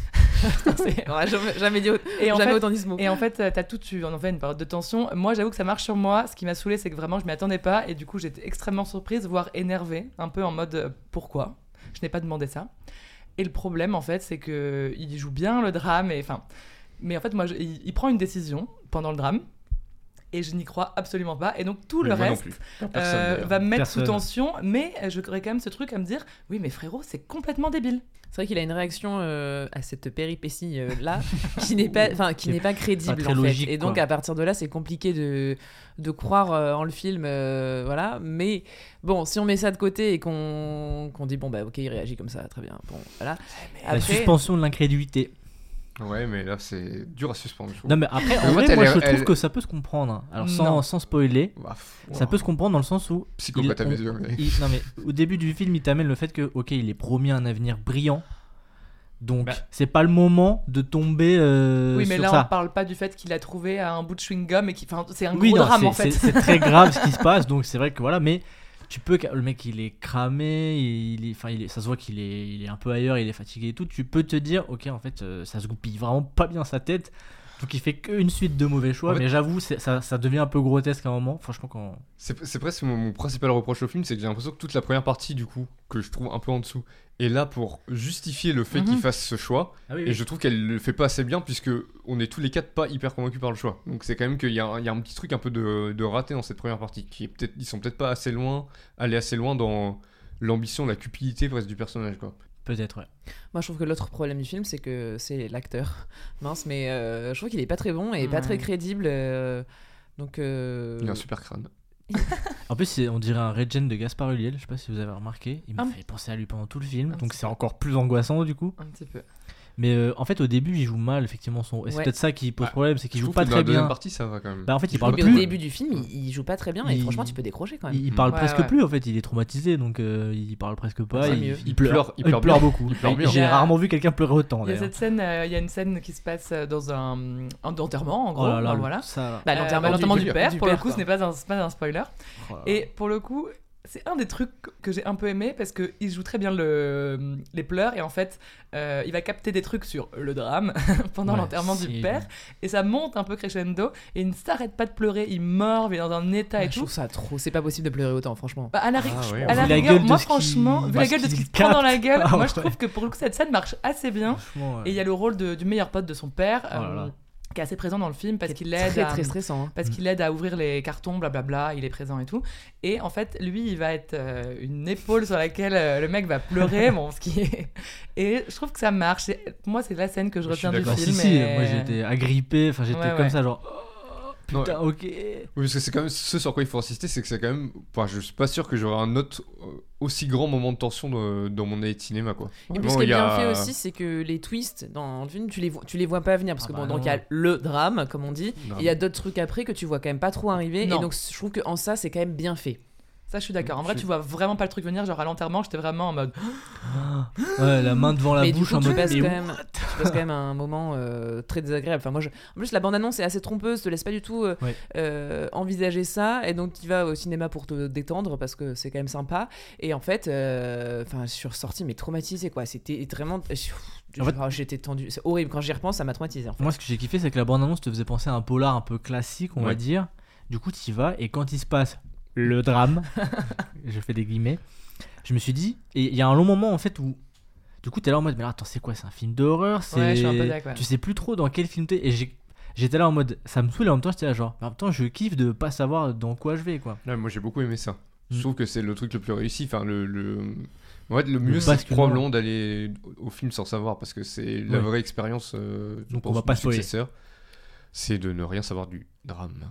C'est- On aurait jamais, jamais dit au- Et en jamais fait- autant dit ce mot. Et en fait, euh, t'as tout, tu en fait une période de tension. Moi, j'avoue que ça marche sur moi. Ce qui m'a saoulé, c'est que vraiment, je m'y attendais pas. Et du coup, j'étais extrêmement surprise, voire énervée, un peu en mode euh, pourquoi je n'ai pas demandé ça. Et le problème, en fait, c'est que il joue bien le drame. Et enfin, mais en fait, moi, je- il, il prend une décision pendant le drame. Et je n'y crois absolument pas. Et donc, tout Mais le moi non reste plus. euh, Personne, d'ailleurs. va me mettre Personne. sous tension. Mais euh, j'aurais quand même ce truc à me dire oui, mais frérot, c'est complètement débile. C'est vrai qu'il a une réaction euh, à cette péripétie euh, là qui n'est pas, enfin qui Qui est n'est pas crédible pas très en fait. logique, Et donc quoi. à partir de là, c'est compliqué de de croire euh, en le film, euh, voilà. Mais bon, si on met ça de côté et qu'on qu'on dit bon bah ok, il réagit comme ça, très bien. Bon voilà. La Après, suspension de l'incrédulité. Ouais, mais là, c'est dur à suspendre, je trouve. Non mais après, en Mais vrai, moi, moi elle je est- trouve elle- que ça peut se comprendre. hein. Alors Non. sans, sans spoiler, Bah, pff, ça peut se comprendre dans le sens où Psychopathe il- à mes on- yeux, mais- il- non mais au début du film, il t'amène le fait que ok, il est promis un avenir brillant. Donc Bah. c'est pas le moment de tomber euh, oui, mais sur là, ça. on parle pas du fait qu'il a trouvé un bout de chewing-gum et qui, enfin, c'est un Oui, gros non, drame c'est- en fait. c'est c'est très grave ce qui se passe, donc c'est vrai que voilà, mais tu peux, le mec il est cramé, il est, enfin il est, ça se voit qu'il est, il est un peu ailleurs, il est fatigué et tout. Tu peux te dire, ok, en fait, euh, ça se goupille vraiment pas bien sa tête, donc il fait qu'une suite de mauvais choix. En fait- mais j'avoue, c'est- ça, ça devient un peu grotesque à un moment. Franchement, quand C'est c'est presque mon, mon principal reproche au film, c'est que j'ai l'impression que toute la première partie, du coup, que je trouve un peu en dessous, est là pour justifier le fait Mhm. qu'il fasse ce choix. ah oui, Et je trouve qu'elle le fait pas assez bien, puisque on est tous les quatre pas hyper convaincus par le choix. Donc c'est quand même qu'il y, a un- il y a un petit truc un peu de, de raté dans cette première partie, qui est peut-être, ils sont peut-être pas assez loin, allés assez loin dans l'ambition, la cupidité presque du personnage, quoi. peut-être, ouais. moi je trouve que l'autre problème du film, c'est que c'est l'acteur. Mince, mais euh, je trouve qu'il est pas très bon et pas Ouais. très crédible. euh, donc. euh, Il a un super crâne. En plus, c'est- on dirait un regen de Gaspard Ulliel. Je sais pas si vous avez remarqué. Il m'a Un- fait penser à lui pendant tout le film, Un donc petit c'est peu. encore plus angoissant du coup. Un petit peu. Mais euh, en fait, au début, il joue mal, effectivement. Son... Et c'est Ouais. peut-être ça qui pose Ah, problème, c'est qu'il Je joue trouve pas que dans très la deuxième bien. partie, ça va quand même. Bah en fait, il Je parle mais plus. au début du film, il, il joue pas très bien et Il- franchement, tu peux décrocher quand même. Il, il parle Ouais, presque ouais. plus en fait, il est traumatisé donc euh, il parle presque pas. C'est il, mieux. il Il pleure, pleure- il il pleure pleure bien. beaucoup. Il pleure bien. J'ai Il y a- rarement vu quelqu'un pleurer autant. Il y a d'ailleurs. cette scène, euh, il y a une scène qui se passe euh, dans un, un enterrement, en gros. Oh là là, donc le- voilà. ça. Bah, Euh, l'enterrement bah, l'enterrement du- du, père, du pour père, le coup, quoi. ce n'est pas un, c'est pas un spoiler. Oh là là. Et pour le coup, c'est un des trucs que j'ai un peu aimé parce qu'il joue très bien le, les pleurs et en fait euh, il va capter des trucs sur le drame pendant Ouais, l'enterrement c'est- du père et ça monte un peu crescendo et il ne s'arrête pas de pleurer, il mord, il est dans un état Ah, et je tout. trouve ça trop. C'est pas possible de pleurer autant, franchement. Bah, à la, ri- Ah, ouais, à la Vu la rigueur, gueule de moi ce franchement, qu'il- vu la gueule de ce qu'il qu'il se prend dans la capte. gueule, Ah moi je ouais. trouve que pour le coup cette scène marche assez bien Franchement, ouais. et il y a le rôle de- du meilleur pote de son père Oh là euh, là. qui est assez présent dans le film parce Qui est qu'il l'aide très à, très stressant. hein. parce Mm. qu'il aide à ouvrir les cartons, blablabla, il est présent et tout. Et en fait, lui, il va être euh, une épaule sur laquelle euh, le mec va pleurer, bon, ce qui est... Et je trouve que ça marche. C'est- Pour moi, c'est la scène que je Je suis retiens du d'accord. Bah, film. si, si, et- moi j'étais agrippé, enfin j'étais Ouais, comme ouais. ça, genre. Oh, putain, ok. Oui, parce que c'est quand même ce sur quoi il faut insister, c'est que c'est quand même. Enfin, je suis pas sûr que j'aurai un autre euh, aussi grand moment de tension de- dans mon année de cinéma, quoi. Et puis Vraiment, ce qui est il y bien a- fait aussi, c'est que les twists dans le film, tu les vois, tu les vois pas venir parce que Ah bon, bah donc il y non. a le drame, comme on dit, Non. et il y a d'autres trucs après que tu vois quand même pas trop arriver. Non. Et donc je trouve que en ça, c'est quand même bien fait. Ça, je suis d'accord. En Je vrai, suis- tu vois vraiment pas le truc venir. Genre à l'enterrement, j'étais vraiment en mode. Ouais, la main devant la mais du bouche coup, en tu mode. passes mais quand what même, tu passes quand même un moment euh, très désagréable. Enfin, moi, je... En plus, la bande-annonce est assez trompeuse, te laisse pas du tout euh, Ouais. euh, envisager ça, et donc tu vas au cinéma pour te détendre parce que c'est quand même sympa. Et en fait, euh, enfin, je suis ressortie mais traumatisée quoi. C'était vraiment, En fait- Oh, j'étais tendue. C'est horrible quand j'y repense, ça m'a traumatisée. En fait. Moi, ce que j'ai kiffé, c'est que la bande-annonce te faisait penser à un polar un peu classique, on va Ouais. dire. Du coup, tu y vas, et quand il se passe le drame, je fais des guillemets, je me suis dit, et il y a un long moment en fait où, du coup, t'es là en mode, mais là, attends, c'est quoi? C'est un film d'horreur? C'est... Ouais, je suis un peu d'accord. Tu sais plus trop dans quel film t'es. Et j'ai... j'étais là en mode, ça me saoule, et en même temps, j'étais là genre, mais en même temps, je kiffe de pas savoir dans quoi je vais, quoi. Ouais, moi j'ai beaucoup aimé ça. Je Mm. trouve que c'est le truc le plus réussi. Enfin, le, le... En fait, le mieux, c'est basculement. probablement d'aller au au film sans savoir parce que c'est la Ouais. vraie expérience. euh, je Donc, on pense, va pas du spoiler. successeur. C'est de ne rien savoir du drame.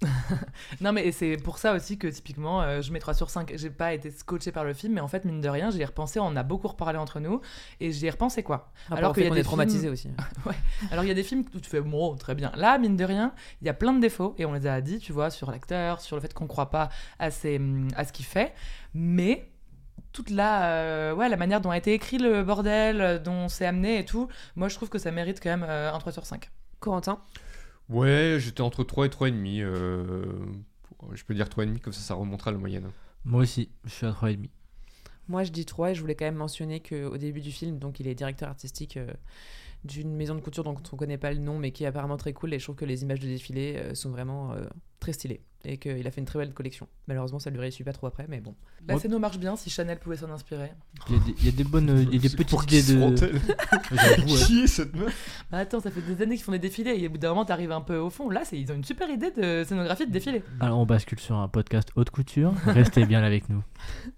Non, mais c'est pour ça aussi que typiquement, euh, je mets trois sur cinq. J'ai pas été scotché par le film, mais en fait, mine de rien, j'y ai repensé. On a beaucoup reparlé entre nous et j'y ai repensé quoi. Alors qu'il y a qu'on des est traumatisé films- aussi. Alors il y a des films où tu fais bon, très bien. Là, mine de rien, il y a plein de défauts et on les a dit, tu vois, sur l'acteur, sur le fait qu'on croit pas à, ses, hum, à ce qu'il fait, mais toute la, euh, ouais, la manière dont a été écrit le bordel, euh, dont c'est amené et tout, moi je trouve que ça mérite quand même euh, un trois sur cinq. Corentin. Ouais, j'étais entre trois et trois virgule cinq. Euh... Je peux dire trois virgule cinq, comme ça, ça remontera à la moyenne. Moi aussi, je suis à trois virgule cinq. Moi, je dis trois et je voulais quand même mentionner qu'au début du film, donc il est directeur artistique euh, d'une maison de couture dont on connaît pas le nom, mais qui est apparemment très cool. Et je trouve que les images de défilé euh, sont vraiment euh, très stylées et qu'il a fait une très belle collection. Malheureusement, ça lui réussit pas trop après, mais bon. La Ouais. scéno marche bien si Chanel pouvait s'en inspirer. Il y a des, il y a des bonnes, il y a des C'est petites pour idées qui se de. font-elles J'avoue, ouais. Qui est cette meuf? Bah attends, ça fait des années qu'ils font des défilés et au bout d'un moment t'arrives un peu au fond. Là, c'est, ils ont une super idée de scénographie de défilé. Alors, on bascule sur un podcast haute couture. Restez bien avec nous.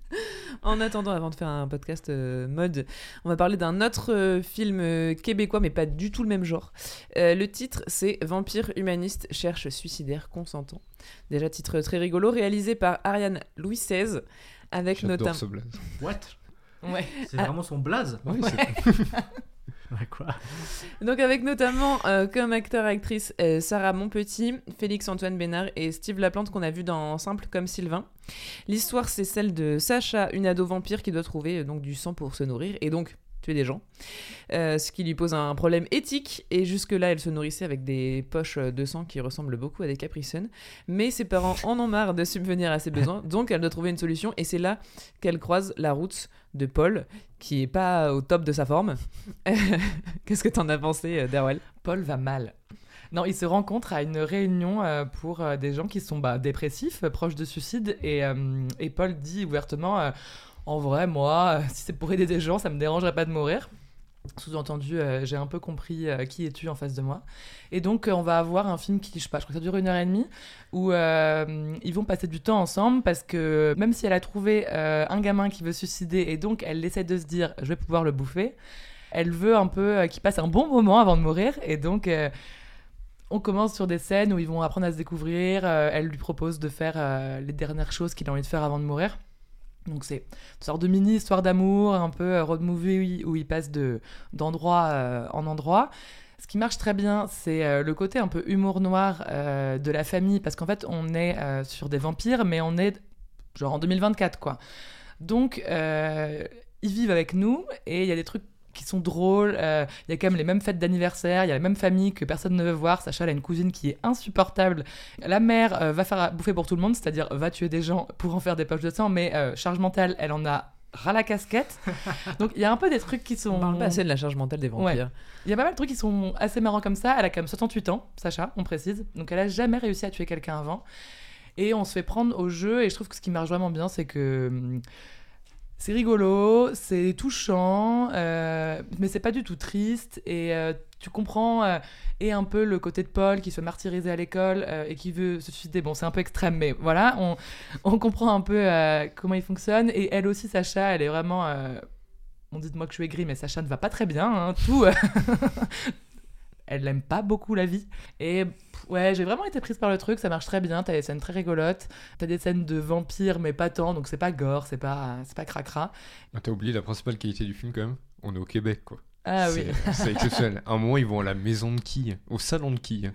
En attendant, avant de faire un podcast euh, mode, on va parler d'un autre euh, film euh, québécois, mais pas du tout le même genre. Euh, le titre, c'est Vampire humaniste cherche suicidaire consentant. Déjà, titre très rigolo, réalisé par Ariane Louis seize, avec J'adore notamment... ce blaze. What? Ouais. C'est vraiment son blaze? Ouais, c'est- Ouais, quoi? Donc avec notamment euh, comme acteur-actrice euh, Sarah Monpetit, Félix-Antoine Bénard et Steve Laplante qu'on a vu dans Simple comme Sylvain. L'histoire c'est celle de Sacha, une ado vampire qui doit trouver euh, donc du sang pour se nourrir et donc tuer des gens. Euh, ce qui lui pose un problème éthique et jusque-là elle se nourrissait avec des poches de sang qui ressemblent beaucoup à des Capri Sun. Mais ses parents en ont marre de subvenir à ses besoins donc elle doit trouver une solution et c'est là qu'elle croise la route de Paul qui est pas au top de sa forme. Qu'est-ce que t'en as pensé, euh, Darwell? Paul va mal. Non, ils se rencontrent à une réunion euh, pour euh, des gens qui sont bah, dépressifs, euh, proches de suicide. Et, euh, et Paul dit ouvertement euh, en vrai, moi, euh, si c'est pour aider des gens, ça me dérangerait pas de mourir. Sous-entendu, euh, j'ai un peu compris euh, qui es-tu en face de moi. Et donc, euh, on va avoir un film qui, je sais pas, je crois que ça dure une heure et demie, où euh, ils vont passer du temps ensemble parce que même si elle a trouvé euh, un gamin qui veut se suicider et donc elle essaie de se dire je vais pouvoir le bouffer, elle veut un peu euh, qu'il passe un bon moment avant de mourir. Et donc, euh, on commence sur des scènes où ils vont apprendre à se découvrir. Euh, elle lui propose de faire euh, les dernières choses qu'il a envie de faire avant de mourir. Donc c'est une sorte de mini-histoire d'amour, un peu euh, road movie où il passe de, d'endroit euh, en endroit. Ce qui marche très bien, c'est euh, le côté un peu humour noir euh, de la famille, parce qu'en fait, on est euh, sur des vampires, mais on est genre en deux mille vingt-quatre, quoi. Donc, euh, ils vivent avec nous, et il y a des trucs qui sont drôles. Il euh, y a quand même les mêmes fêtes d'anniversaire, il y a la même famille que personne ne veut voir. Sacha, elle a une cousine qui est insupportable. La mère euh, va faire à bouffer pour tout le monde, c'est-à-dire va tuer des gens pour en faire des poches de sang, mais euh, charge mentale, elle en a ras la casquette. Donc il y a un peu des trucs qui sont... On parle pas assez de la charge mentale des vampires. Il y a pas mal de trucs qui sont assez marrants comme ça. Elle a quand même soixante-huit ans, Sacha, on précise. Donc elle a jamais réussi à tuer quelqu'un avant. Et on se fait prendre au jeu. Et je trouve que ce qui marche vraiment bien, c'est que hum, c'est rigolo, c'est touchant, euh, mais c'est pas du tout triste. Et euh, tu comprends euh, et un peu le côté de Paul qui se fait martyriser à l'école euh, et qui veut se suicider. Bon, c'est un peu extrême, mais voilà, on, on comprend un peu euh, comment il fonctionne. Et elle aussi, Sacha, elle est vraiment... Euh, on dit de moi que je suis aigrie, mais Sacha ne va pas très bien. Hein, tout... Euh, elle n'aime pas beaucoup la vie. Et ouais, j'ai vraiment été prise par le truc, ça marche très bien. T'as des scènes très rigolotes, t'as des scènes de vampires, mais pas tant, donc c'est pas gore, c'est pas, c'est pas cracra. Ah, t'as oublié la principale qualité du film quand même. On est au Québec, quoi. Ah c'est, oui. c'est exceptionnel. À un moment, ils vont à la maison de quilles, au salon de quilles.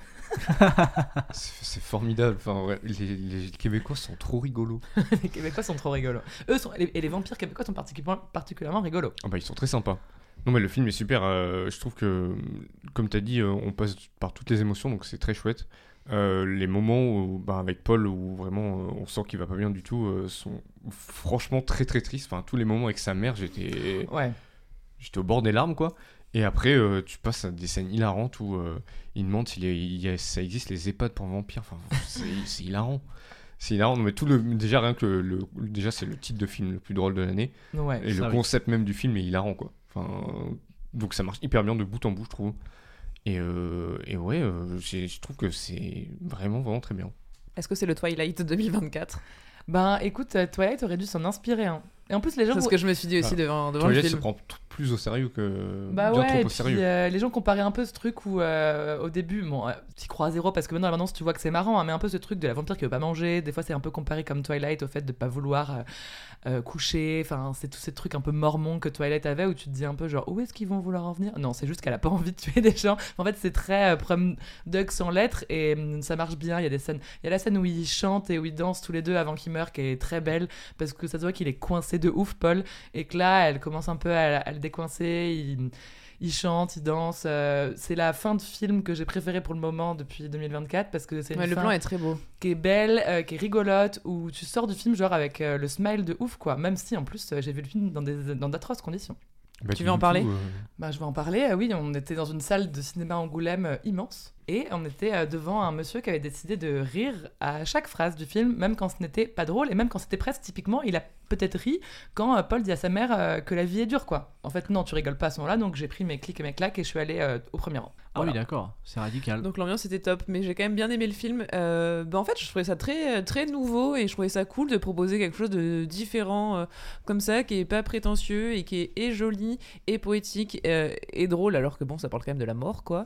c'est, c'est formidable. Enfin, ouais, les, les Québécois sont trop rigolos. Les Québécois sont trop rigolos. Eux sont, et les vampires québécois sont particulièrement, particulièrement rigolos. Ah bah, ils sont très sympas. Non, mais le film est super. Euh, je trouve que, comme t'as dit, euh, on passe par toutes les émotions, donc c'est très chouette. Euh, les moments où, bah, avec Paul où vraiment euh, on sent qu'il va pas bien du tout euh, sont franchement très très tristes. Enfin, tous les moments avec sa mère, j'étais... Ouais. J'étais au bord des larmes, quoi. Et après, euh, tu passes à des scènes hilarantes où euh, il demande s'il y a, il y a, ça existe les EHPAD pour vampires. Enfin, c'est, c'est hilarant. C'est hilarant. Non, mais tout le, déjà, rien que le, le- déjà, c'est le titre de film le plus drôle de l'année. Ouais. Et Ça, le oui. concept même du film est hilarant, quoi. Enfin, donc ça marche hyper bien de bout en bout, je trouve. Et, euh, et ouais, euh, j'ai- je trouve que c'est vraiment, vraiment très bien. Est-ce que c'est le Twilight deux mille vingt-quatre? Ben écoute, euh, Twilight aurait dû s'en inspirer. Hein. Et en plus, les gens. C'est ce que je me suis dit aussi Ah. devant, devant le Twilight se film. prend t- plus au sérieux que... Bah bien ouais, trop et au puis sérieux. euh, les gens comparaient un peu ce truc où euh, au début, bon, euh, t'y crois à zéro parce que maintenant, la bande-annonce, tu vois que c'est marrant, hein, mais un peu ce truc de la vampire qui veut pas manger. Des fois, c'est un peu comparé comme Twilight au fait de pas vouloir euh, euh, coucher. Enfin, c'est tous ces trucs un peu mormons que Twilight avait où tu te dis un peu genre où est-ce qu'ils vont vouloir en venir. Non, c'est juste qu'elle a pas envie de tuer des gens. En fait, c'est très euh, prom Doug sans lettres et hum, ça marche bien. Il y a des scènes, il y a la scène où ils chantent et où ils dansent tous les deux avant qu'ils meurent qui est très belle parce que ça se voit qu'il est coincé de ouf, Paul, et que là, elle commence un peu à, à le décoincer. Il, il chante, il danse. euh, c'est la fin de film que j'ai préférée pour le moment depuis deux mille vingt-quatre parce que c'est une Ouais, le fin plan est très beau. qui est belle, euh, qui est rigolote, où tu sors du film genre avec euh, le smile de ouf, quoi. Même si en plus euh, j'ai vu le film dans, des, dans d'atroces conditions. Bah, Tu du veux en coup, parler euh, Bah, je vais en parler. Euh, oui, on était dans une salle de cinéma Angoulême euh, immense. Et on était euh, devant un monsieur qui avait décidé de rire à chaque phrase du film, même quand ce n'était pas drôle, et même quand c'était presque typiquement, il a peut-être ri quand euh, Paul dit à sa mère euh, que la vie est dure, quoi. En fait, non, tu rigoles pas à ce moment-là, donc j'ai pris mes clics et mes claques et je suis allée euh, au premier rang. Ah Voilà. oui, d'accord, c'est radical. Donc l'ambiance était top, mais j'ai quand même bien aimé le film. Euh, bah en fait, je trouvais ça très, très nouveau et je trouvais ça cool de proposer quelque chose de différent euh, comme ça, qui est pas prétentieux et qui est et joli et poétique euh, et drôle, alors que bon, ça parle quand même de la mort, quoi.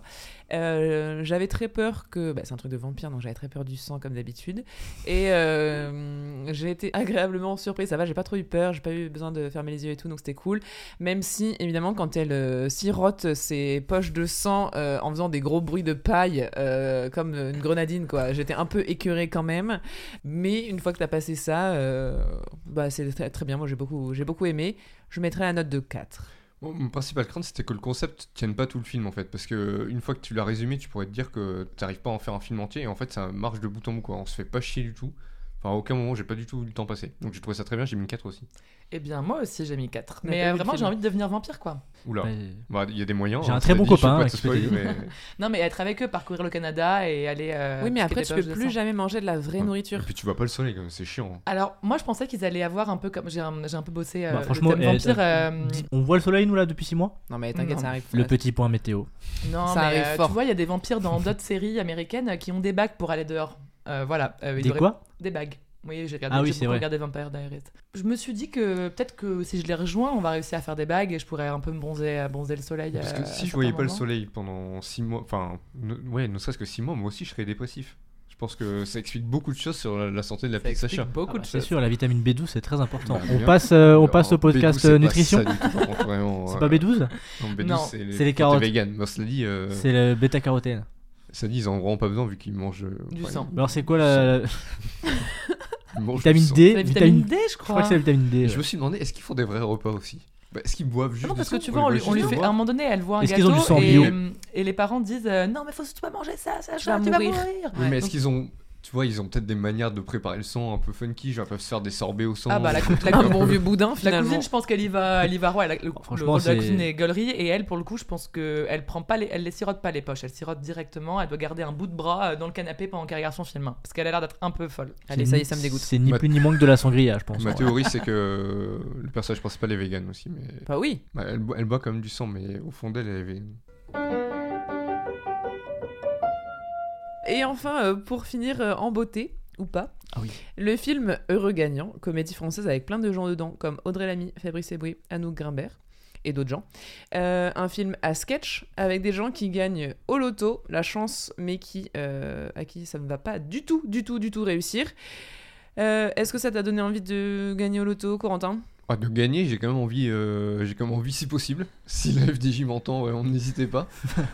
Euh, j'avais très peur que... Bah, c'est un truc de vampire, donc j'avais très peur du sang comme d'habitude. Et euh, j'ai été agréablement surprise. Ça va, j'ai pas trop eu peur, j'ai pas eu besoin de fermer les yeux et tout, donc c'était cool. Même si, évidemment, quand elle euh, sirote ses poches de sang euh, en faisant des gros bruits de paille, euh, comme une grenadine, quoi, j'étais un peu écœurée quand même. Mais une fois que t'as passé ça, euh, bah, c'est très, très bien. Moi, j'ai beaucoup, j'ai beaucoup aimé. Je mettrais la note de quatre. Bon, mon principal crainte, c'était que le concept tienne pas tout le film, en fait. Parce que une fois que tu l'as résumé, tu pourrais te dire que t'arrives pas à en faire un film entier. Et en fait, ça marche de bout en bout, quoi. On se fait pas chier du tout. Enfin, à aucun moment, j'ai pas du tout vu le temps passer. Donc, j'ai trouvé ça très bien, j'ai mis une quatre aussi. Eh bien, moi aussi, j'ai mis quatre. On a Mais pas euh, vu le vraiment, film. j'ai envie de devenir vampire, quoi. Oula. Ouais. Bah, il y a des moyens. J'ai hein, un ça très dit, bon je veux copain pas avec te spoiler, P D. mais... Non, mais être avec eux, parcourir le Canada et aller. euh, oui, mais piquer après, des tu poches peux de plus sang. jamais manger de la vraie Ouais. nourriture. Et puis, tu vois pas le soleil, quand même, c'est chiant. Alors, moi, je pensais qu'ils allaient avoir un peu comme. J'ai un, j'ai un peu bossé euh, Bah, franchement, le thème eh, vampire. t'as- euh, Dis- on voit le soleil nous là depuis six mois. Non, mais t'inquiète, Non. ça arrive. Le petit point météo. Non, Ça mais arrive euh, fort. tu vois, il y a des vampires dans d'autres séries américaines euh, qui ont des bagues pour aller dehors. Euh, voilà. euh, ils Des auraient- quoi Des bagues. Oui, j'ai regardé, Ah oui, j'ai c'est beaucoup vrai. regardé Vampire Diaries. Je me suis dit que peut-être que si je les rejoins, on va réussir à faire des bagues et je pourrais un peu me bronzer, à bronzer le soleil. Parce que euh, si à je voyais certains pas le moments. soleil pendant six mois, enfin, ne, ouais, ne serait-ce que six mois, moi aussi, je serais dépressif. Je pense que ça explique beaucoup de choses sur la, la santé de la Ça petite explique Sacha. beaucoup Ah bah, de c'est choses. sûr, la vitamine B douze c'est très important. Bah, on bien. passe, euh, on Alors, passe au B douze, podcast c'est euh, pas nutrition. ça du tout, par contre, vraiment, C'est euh, pas B douze, Non, B douze, Non. c'est les, C'est les côté carottes. vegan. Bon, cela dit, euh, c'est le bêta-carotène. ça dit, ils en ont vraiment pas besoin vu qu'ils mangent. euh, Du enfin, sang. Alors c'est quoi la, la- ils mangent vitamine du sang. D C'est la vitamine... vitamine D, je Je crois. crois que c'est la vitamine D. Je ouais. me suis demandé, est-ce qu'ils font des vrais repas aussi? Bah, est-ce qu'ils boivent juste Non, parce du que sang tu ou vois, on ils lui, boivent on lui juste fait. du À un bois moment donné, elle voit un Est-ce gâteau qu'ils ont du sang et, bio et les parents disent euh, non, mais faut surtout pas manger ça, ça, Tu vas tu vas mourir. mourir. Oui, mais est-ce Donc- qu'ils ont. Tu vois, ils ont peut-être des manières de préparer le sang un peu funky, genre ils peuvent se faire des sorbets au sang. Ah bah la, cou- la, Un cou- bon vieux boudin, la finalement. cousine, je pense qu'elle y va, elle y va. Ouais, la- le, le Franchement, rôle de la c'est- cousine est gaulerie et elle, pour le coup, je pense que elle prend pas, les, elle les sirote pas les poches, elle sirote directement. Elle doit garder un bout de bras euh, dans le canapé pendant qu'elle regarde son film, hein, parce qu'elle a l'air d'être un peu folle. Allez, ça y est, ça me dégoûte. C'est ni Ma- plus ni moins que de la sangria, je pense. Ma en vrai. théorie, c'est que le personnage principal est vegan aussi, mais. Bah oui. Bah, elle, bo- elle boit quand même du sang, mais au fond d'elle, elle est vegan. Et enfin, euh, pour finir euh, en beauté, ou pas, Ah oui. le film Heureux Gagnant, comédie française avec plein de gens dedans, comme Audrey Lamy, Fabrice Eboué, Anouk Grimbert et d'autres gens. Euh, un film à sketch avec des gens qui gagnent au loto la chance, mais qui, euh, à qui ça ne va pas du tout, du tout, du tout réussir. Euh, Est-ce que ça t'a donné envie de gagner au loto, Corentin ? Ah, de gagner, j'ai quand même envie, euh, j'ai quand même envie si possible. Si la F D J m'entend, ouais, on n'hésitez pas.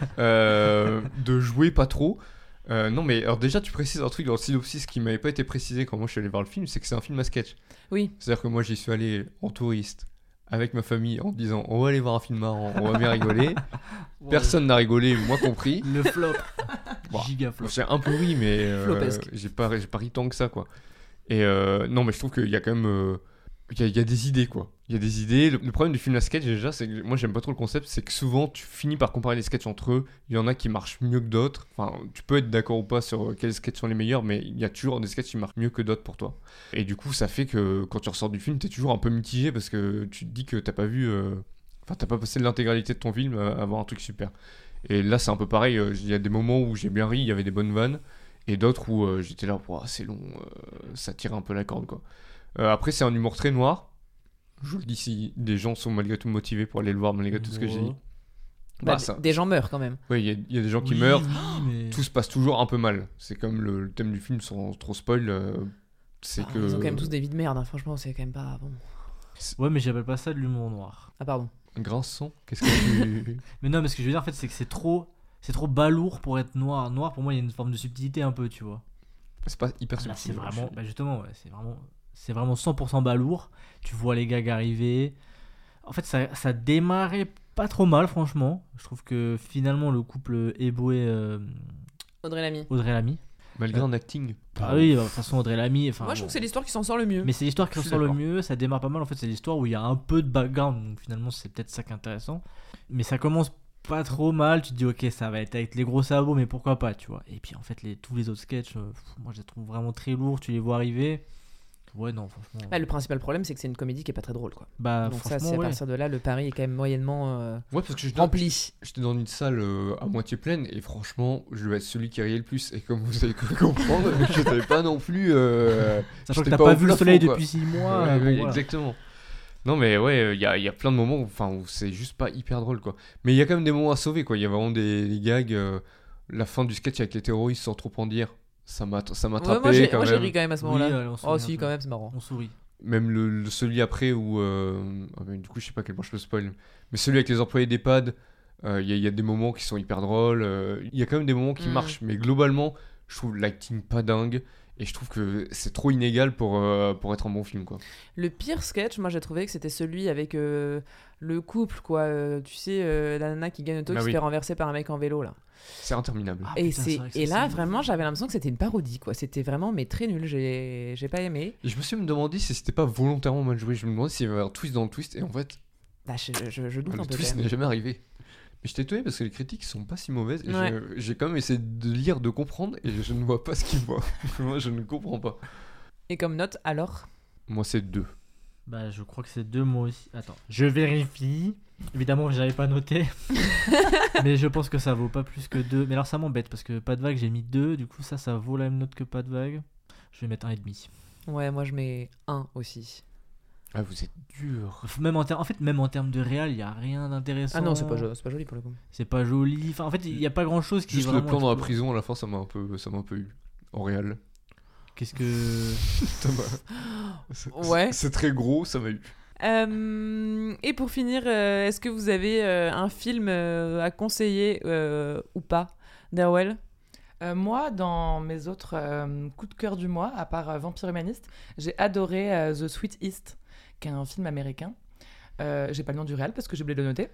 Euh, de jouer pas trop. Euh, non, mais alors déjà, tu précises un truc dans le synopsis qui m'avait pas été précisé quand moi je suis allé voir le film, c'est que c'est un film à sketch. Oui. C'est-à-dire que moi j'y suis allé en touriste avec ma famille en disant on va aller voir un film marrant, on va bien rigoler. Personne n'a rigolé, moi compris. Le flop. Bon, Giga flop. C'est un peu oui, mais euh, Flopesque. j'ai pas, j'ai pas ri tant que ça, quoi. Et euh, non, mais je trouve qu'il y a quand même. euh, Il y, a- il y a des idées, quoi. Il y a des idées. Le, le problème du film à sketch, déjà, c'est que moi, j'aime pas trop le concept. C'est que souvent, tu finis par comparer les sketchs entre eux. Il y en a qui marchent mieux que d'autres. Enfin, tu peux être d'accord ou pas sur quels sketchs sont les meilleurs, mais il y a toujours des sketchs qui marchent mieux que d'autres pour toi. Et du coup, ça fait que quand tu ressors du film, t'es toujours un peu mitigé parce que tu te dis que t'as pas vu. euh, Enfin, t'as pas passé l'intégralité de ton film à avoir un truc super. Et là, c'est un peu pareil. euh, Il y a des moments où j'ai bien ri, il y avait des bonnes vannes. Et d'autres où euh, j'étais là, Ouah, c'est long, euh, ça tire un peu la corde, quoi. Euh, après, c'est un humour très noir. Je vous le dis, si des gens sont malgré tout motivés pour aller le voir, malgré tout ce que j'ai dit. Bah, Bah, ça- Des gens meurent quand même. Ouais, il y, a- il y a des gens qui Oui, meurent. oui, mais- Tout se passe toujours un peu mal. C'est comme le, le thème du film, sans trop spoil. euh, c'est Ah, que. Ils ont quand même tous des vies de merde, hein. Franchement, c'est quand même pas bon. Ouais, mais j'appelle pas ça de l'humour noir. Ah, pardon. Grinçant. Qu'est-ce que tu. Mais non, mais ce que je veux dire en fait, c'est que c'est trop, c'est trop balourd pour être noir. Noir, pour moi, il y a une forme de subtilité un peu, tu vois. C'est pas hyper Là, c'est subtil. vraiment, bah justement, ouais, c'est vraiment, c'est vraiment cent pour cent balourd. Tu vois les gags arriver. En fait, ça, ça démarrait pas trop mal, franchement. Je trouve que finalement, le couple Eboué, euh, Audrey Lamy. Audrey Lamy. Malgré un acting. Ah oui, de toute façon, Audrey Lamy. Enfin, Moi, je bon. trouve que c'est l'histoire qui s'en sort le mieux. Mais c'est l'histoire qui Je s'en suis sort le d'accord. mieux, ça démarre pas mal en fait, c'est l'histoire où il y a un peu de background, donc finalement c'est peut-être ça qui est intéressant. Mais ça commence pas trop mal, tu te dis ok ça va être avec les gros sabots mais pourquoi pas, tu vois. Et puis en fait les, tous les autres sketchs, euh, pff, moi je les trouve vraiment très lourds, tu les vois arriver. Ouais non franchement. Bah, le principal problème, c'est que c'est une comédie qui est pas très drôle, quoi. Bah Donc ça, franchement c'est à ouais. partir de là, le pari est quand même moyennement euh, Ouais, parce que j'étais rempli. j'étais dans une salle euh, à moitié pleine et franchement, je devais être celui qui riait le plus. Et comme vous avez pu comprendre, je n'avais pas non plus. euh, Sachant que j'étais t'as pas pas au vu le plafond, soleil quoi. depuis six mois. Ouais, euh, bon, ouais, voilà. exactement. Non mais ouais, il y, a, y a plein de moments où, enfin, où c'est juste pas hyper drôle, quoi. Mais il y a quand même des moments à sauver, quoi. Il y a vraiment des, des gags. euh, la fin du sketch avec les terroristes, sans trop en dire, ça m'a ça m'a Ouais, attrapé moi, j'ai quand moi, j'ai même. ri quand même à ce Oui, moment-là. allez, on sourit Oh, un si, peu. quand même, c'est marrant. On sourit. Même le, le- celui après où... euh, ah, mais du coup, je sais pas à quel point je peux spoil. Mais celui avec les employés d'EHPAD, il y, a- y a des moments qui sont hyper drôles. Il y a quand même des moments qui Mm. marchent. Mais globalement, je trouve l'acting pas dingue. Et je trouve que c'est trop inégal pour, euh, pour être un bon film, quoi. Le pire sketch, moi j'ai trouvé que c'était celui avec euh, le couple, quoi. Euh, tu sais, euh, la nana qui gagne au auto, Ah qui oui. se fait renverser par un mec en vélo, là. C'est interminable. Ah, et putain, c'est c'est vrai que et ça, là, c'est- vraiment, j'avais l'impression que c'était une parodie, quoi. C'était vraiment, mais très nul. J'ai j'ai pas aimé. Et je me suis même demandé si c'était pas volontairement mal joué. Je me demandais s'il y avait un twist dans le twist. Et en fait, Bah, je, je, je doute le un peu. twist quand même. n'est jamais arrivé. Mais j'étais étonné parce que les critiques sont pas si mauvaises. Et Ouais. je- j'ai quand même essayé de lire, de comprendre. Et je ne vois pas ce qu'ils voient. Moi, je ne comprends pas. Et comme note, alors Moi, c'est deux. Bah je crois que c'est deux mots aussi. Attends, je vérifie. Évidemment, j'avais pas noté. Mais je pense que ça vaut pas plus que deux. Mais alors ça m'embête parce que pas de vague, j'ai mis deux. Du coup, ça, ça vaut la même note que pas de vague. Je vais mettre un et demi. Ouais, moi je mets un aussi. Ah, vous êtes dur. Même en, ter- en fait, même en termes de réal, il y a rien d'intéressant. Ah non, c'est pas, jo- c'est pas joli pour le coup. C'est pas joli. Enfin, en fait, il y a pas grand chose qui Juste est le vraiment plan dans la explosif. prison à la fin, ça m'a un peu, ça m'a un peu eu. En réel. Qu'est-ce que. Ça m'a- c'est- Ouais. C'est très gros, ça m'a eu. Euh, et pour finir, euh, est-ce que vous avez euh, un film euh, à conseiller euh, ou pas, Darwell? Euh, moi, dans mes autres euh, coups de cœur du mois, à part euh, Vampire Humaniste, j'ai adoré euh, The Sweet East, qui est un film américain. Euh, j'ai pas le nom du réal parce que j'ai oublié de le noter.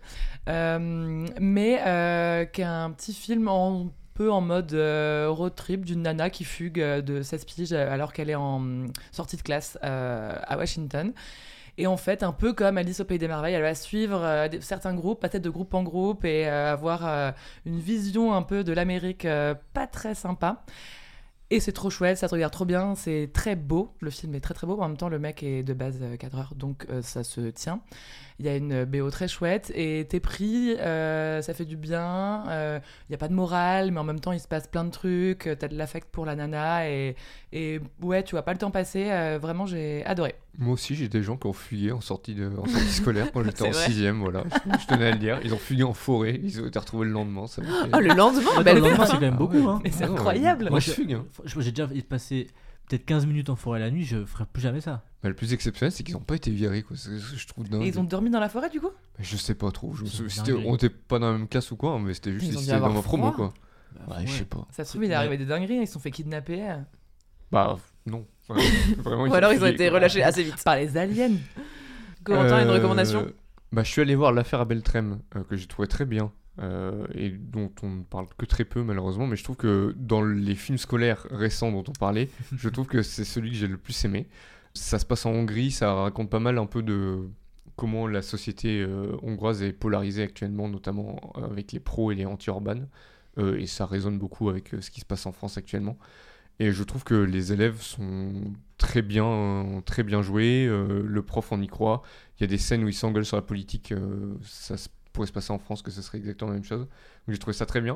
Euh, mais euh, qui est un petit film en peu en mode euh, road trip d'une nana qui fugue euh, de seize piges alors qu'elle est en sortie de classe euh, à Washington. Et en fait, un peu comme Alice au Pays des Merveilles, elle va suivre euh, des- certains groupes, passer de groupe en groupe et euh, avoir euh, une vision un peu de l'Amérique euh, pas très sympa. Et c'est trop chouette, ça se regarde trop bien, c'est très beau, le film est très très beau, en même temps le mec est de base euh, quatre heures, donc euh, ça se tient. Il y a une B O très chouette, et t'es pris, euh, ça fait du bien, euh, il n'y a pas de morale, mais en même temps il se passe plein de trucs, euh, t'as de l'affect pour la nana, et, et ouais, tu vois pas le temps passer, euh, vraiment j'ai adoré. Moi aussi, j'ai des gens qui ont fugué en sortie, de, en sortie scolaire quand j'étais C'est en vrai. sixième, voilà. Je, je tenais à le dire. Ils ont fugué en forêt, ils ont été retrouvés le lendemain. Ça me fait- Oh, le lendemain, Attends, belle le lendemain, fête, c'est hein. quand même Ah beaucoup. ouais. Hein. Mais c'est Ah ouais. incroyable. Moi, Moi, je je- fugue. Hein. Je- J'ai déjà passé peut-être quinze minutes en forêt la nuit, je ferai plus jamais ça. Bah, le plus exceptionnel, c'est qu'ils n'ont pas été virés, quoi. C'est ce que je trouve dingue. Et ils ont dormi dans la forêt du coup? Mais je sais pas trop. Je me C'est souviens- une c'était- dinguerie. on était pas dans la même classe ou quoi, mais c'était juste Ils ont dû c'était dans avoir ma promo, froid. quoi. Bah, Ouais, je sais pas. Ça se trouve, il est Ouais. arrivé des dingueries, ils se sont fait kidnapper euh, Bah, non. Vraiment, vraiment, Ou alors ils ont fugué, été quoi. relâchés assez vite. par les aliens. Corentin, une Euh, recommandation? Bah, je suis allé voir L'Affaire à Beltrame, euh, que j'ai trouvé très bien, euh, et dont on ne parle que très peu, malheureusement, mais je trouve que dans les films scolaires récents dont on parlait, je trouve que c'est celui que j'ai le plus aimé. Ça se passe en Hongrie, ça raconte pas mal un peu de comment la société euh, hongroise est polarisée actuellement, notamment avec les pros et les anti-urbanes, euh, et ça résonne beaucoup avec euh, ce qui se passe en France actuellement. Et je trouve que les élèves sont très bien, euh, très bien joués, euh, le prof on y croit. Il y a des scènes où ils s'engueulent sur la politique, euh, ça se- pourrait se passer en France, que ce serait exactement la même chose. Donc j'ai trouvé ça très bien.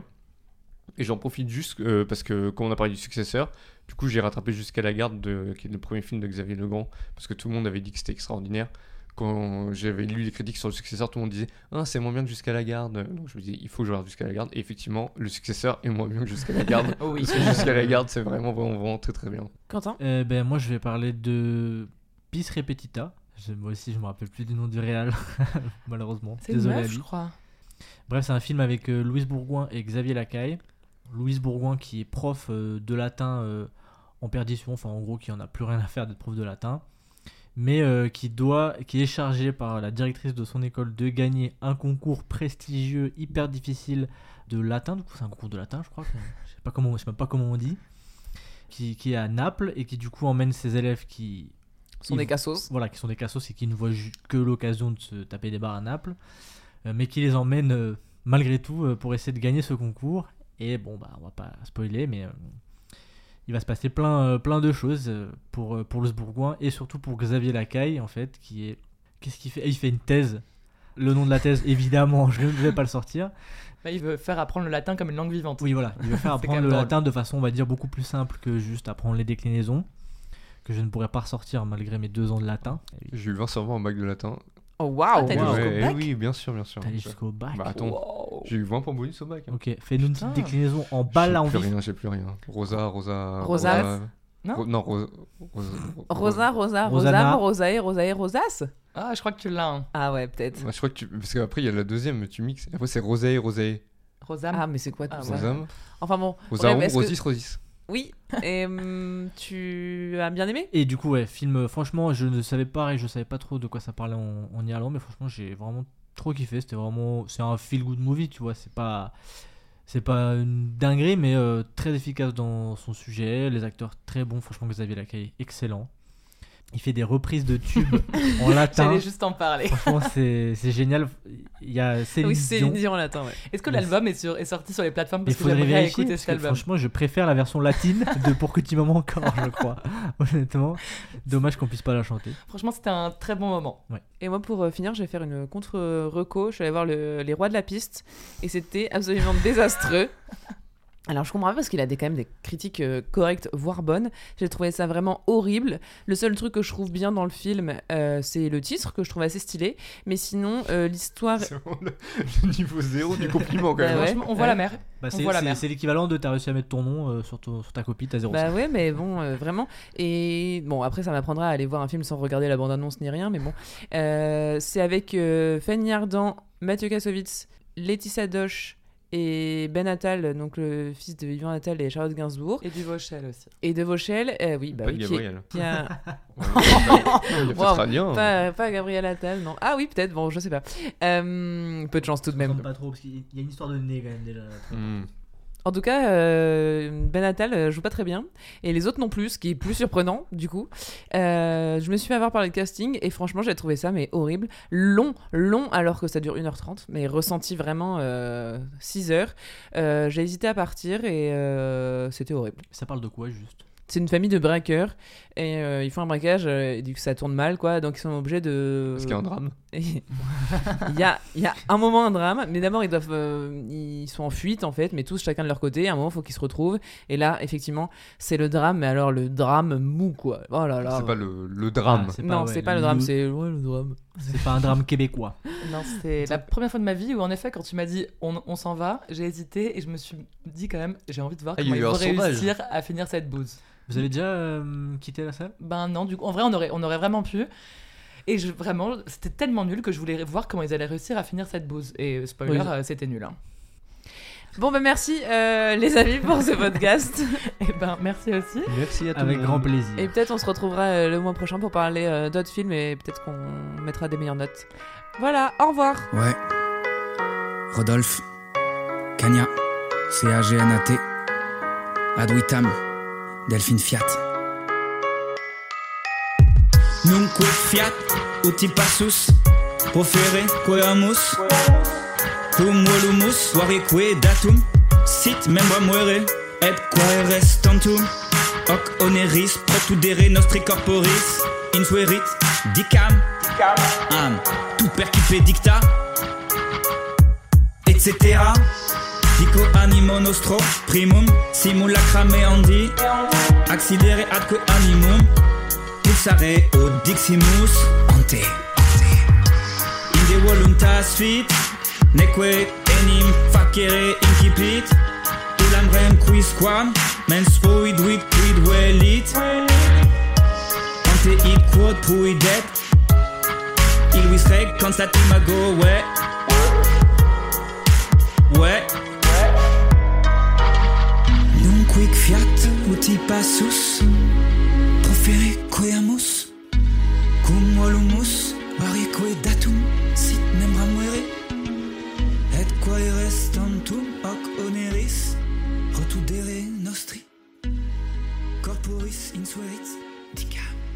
Et j'en profite juste euh, parce que, comme on a parlé du successeur, du coup j'ai rattrapé Jusqu'à la garde, de, qui est le premier film de Xavier Legrand, parce que tout le monde avait dit que c'était extraordinaire. Quand j'avais lu les critiques sur le successeur, tout le monde disait ah, c'est moins bien que Jusqu'à la garde. Donc je me disais il faut que je regarde Jusqu'à la garde. Et effectivement, le successeur est moins bien que Jusqu'à la garde. Oh oui. Parce que Jusqu'à la garde, c'est vraiment, vraiment, vraiment très très bien. Quentin? Euh, ben, moi, je vais parler de Bis Repetita. Je- moi aussi, je me rappelle plus du nom du réal, malheureusement. C'est une Désolé à meuf, lui. je crois. Bref, c'est un film avec euh, Louise Bourgoin et Xavier Lacaille. Louise Bourgoin qui est prof euh, de latin euh, en perdition, enfin en gros qui en a plus rien à faire d'être prof de latin, mais euh, qui doit, qui est chargée par la directrice de son école de gagner un concours prestigieux, hyper difficile de latin. Du coup, c'est un concours de latin, je crois. que- Je sais pas comment, je sais même pas comment on dit. Qui, qui est à Naples et qui du coup emmène ses élèves qui Sont Ils- des cassos. voilà, qui sont des cassos et qui ne voient ju- que l'occasion de se taper des barres à Naples, euh, mais qui les emmènent euh, malgré tout euh, pour essayer de gagner ce concours. Et bon, bah, on va pas spoiler, mais euh, il va se passer plein, euh, plein de choses euh, pour, euh, pour Louis Bourgoin et surtout pour Xavier Lacaille, en fait, qui est. Qu'est-ce qu'il fait? Il fait une thèse. Le nom de la thèse, évidemment, je ne vais pas le sortir. Bah, il veut faire apprendre le latin comme une langue vivante. Oui, voilà, il veut faire C'est quand apprendre même le drôle. latin de façon, on va dire, beaucoup plus simple que juste apprendre les déclinaisons, que je ne pourrais pas ressortir malgré mes deux ans de latin. J'ai eu vingt sur vingt en bac de latin. Oh waouh! Ah, t'as allé Wow. jusqu'au Ouais, bac? eh oui, bien sûr, bien sûr. T'es allé jusqu'au bac. Bah attends, Wow. j'ai eu vingt points bonus au bac. Hein. Ok, fais-nous une Putain. petite déclinaison en balle à J'ai plus envie. rien, j'ai plus rien. Rosa, Rosa. Rosas Non Ro- Non, Rosa. Rosa, Rosa, Rosa, Rosanna. Rosa, Rosae, Rosae, Rosas? Ah, je crois que tu l'as. Hein. Ah ouais, peut-être. Ouais, je crois que tu. Parce qu'après, il y a la deuxième, tu mixes. Après, c'est Rosae, Rosae. Rosam. Ah, mais c'est quoi tout Ah, ça? ouais. Rosam. Enfin bon. Rosaon, bref, est-ce que- Rosis, Rosis. Oui. Et hum, tu as bien aimé? Et du coup, ouais, film, euh, franchement, je ne savais pas et je savais pas trop de quoi ça parlait en, en Irlande, mais franchement, j'ai vraiment trop kiffé. C'était vraiment. C'est un feel good movie, tu vois. C'est pas. C'est pas une dinguerie, mais euh, très efficace dans son sujet. Les acteurs très bons, franchement, Xavier Lacaille, excellent. Il fait des reprises de tubes en latin. J'allais juste en parler. Franchement, c'est c'est génial. Il y a Céline Oui, c'est Dion. une Dion en latin, ouais. Est-ce que Mais l'album est, sur- est sorti sur les plateformes? Il Parce que faudrait j'aimerais vérifier, écouter parce cet que album. franchement, je préfère la version latine de Pour que tu m'aimes encore, je crois. Honnêtement, dommage qu'on puisse pas la chanter. Franchement, c'était un très bon moment. Et moi, pour euh, finir, je vais faire une contre-reco. Je suis allée voir le- Les Rois de la Piste et c'était absolument désastreux. Alors, je comprends pas parce qu'il a des, quand même des critiques euh, correctes, voire bonnes. J'ai trouvé ça vraiment horrible. Le seul truc que je trouve bien dans le film, euh, c'est le titre, que je trouve assez stylé. Mais sinon, euh, l'histoire... C'est vraiment le, le niveau zéro du compliment, quand Bah même. ouais. Franchement, on voit la mer. Bah, On c'est voit la c'est- mer. c'est l'équivalent de t'as réussi à mettre ton nom euh, sur, ton- sur ta copie, t'as zéro. Bah ouais, mais bon, euh, vraiment. Et bon, après, ça m'apprendra à aller voir un film sans regarder la bande-annonce ni rien, mais bon. Euh, c'est avec euh, Fanny Ardant, Mathieu Kassovitz, Laetitia Doche et Ben Attal, donc le fils de Yvan Attal et Charlotte Gainsbourg. Et du Vauchel aussi. Et de Vauchel, euh, oui, bah Pas oui, de qui, Gabriel. qui a... Ouais, il a fait Wow, très bien. pas, pas Gabriel Attal, non. Ah oui, peut-être, bon, je sais pas. Euh, peu de chance tout de Même même. pas trop, parce qu'il y a une histoire de nez quand même déjà. Hmm. En tout cas, euh, Ben Attal euh, joue pas très bien. Et les autres non plus, ce qui est plus surprenant, du coup. Euh, je me suis fait avoir par le casting et franchement, j'ai trouvé ça mais horrible. Long, long, alors que ça dure une heure trente, mais ressenti vraiment euh, six heures. Euh, j'ai hésité à partir et euh, c'était horrible. Ça parle de quoi juste? C'est une famille de braqueurs et euh, ils font un braquage euh, et du coup ça tourne mal, quoi. Donc ils sont obligés de... Est-ce qu'il y a un drame? il, y a, il y a un moment un drame, mais d'abord ils doivent, euh, ils sont en fuite en fait, mais tous chacun de leur côté. À un moment, il faut qu'ils se retrouvent. Et là, effectivement, c'est le drame, mais alors le drame mou, quoi. Oh là là. C'est pas le, le drame. Ah, c'est Non, pas, ouais, c'est pas le drame, le- c'est ouais, le drame. C'est pas un drame québécois. Non, c'était la première fois de ma vie où, en effet, quand tu m'as dit on, on s'en va, j'ai hésité et je me suis dit quand même, j'ai envie de voir Ah, il y comment a ils eu vont un réussir à finir cette bouse. Vous avez déjà euh, quitté la salle? Ben non, du coup, en vrai, on aurait, on aurait vraiment pu. Et je, vraiment, c'était tellement nul que je voulais voir comment ils allaient réussir à finir cette bouse. Et euh, spoiler, Oui. euh, c'était nul. Hein. Bon, bah merci euh, les amis pour ce podcast. Et ben, merci aussi. Merci à tous. Avec grand plaisir. Et peut-être on se retrouvera euh, le mois prochain pour parler euh, d'autres films et peut-être qu'on mettra des meilleures notes. Voilà, au revoir. Ouais. Rodolphe. Cagna. C A G N A T. Adwitam. Delphine Fiat. Nunque fiat. Uti passus. Profere queamus. Cum volumus. Varique datum. Sit membra muere. Et quae restantum. Hoc oneris protudere nostri corporis. Infuerit. Dicam. Am. Tu percipe dicta. Etc. Dico animo nostro. Primum. Simulacra meandi. Accidere atque animum. Pulsare o diximus. Ante. Inde voluntas fit. Neque enim facere incipit. Ulam rem quisquam. Mens fuit vit quid velit. Ante id quod puidet. Ilvis reg constatim ago. Ouais. Ouais. Nunc fiat uti passus. Profere queamus. Cum volumus. Varique datum. Sit membra muere. Et quae restantum. Hoc oneris. Rotudere nostri. Corporis insuerit. Dicam.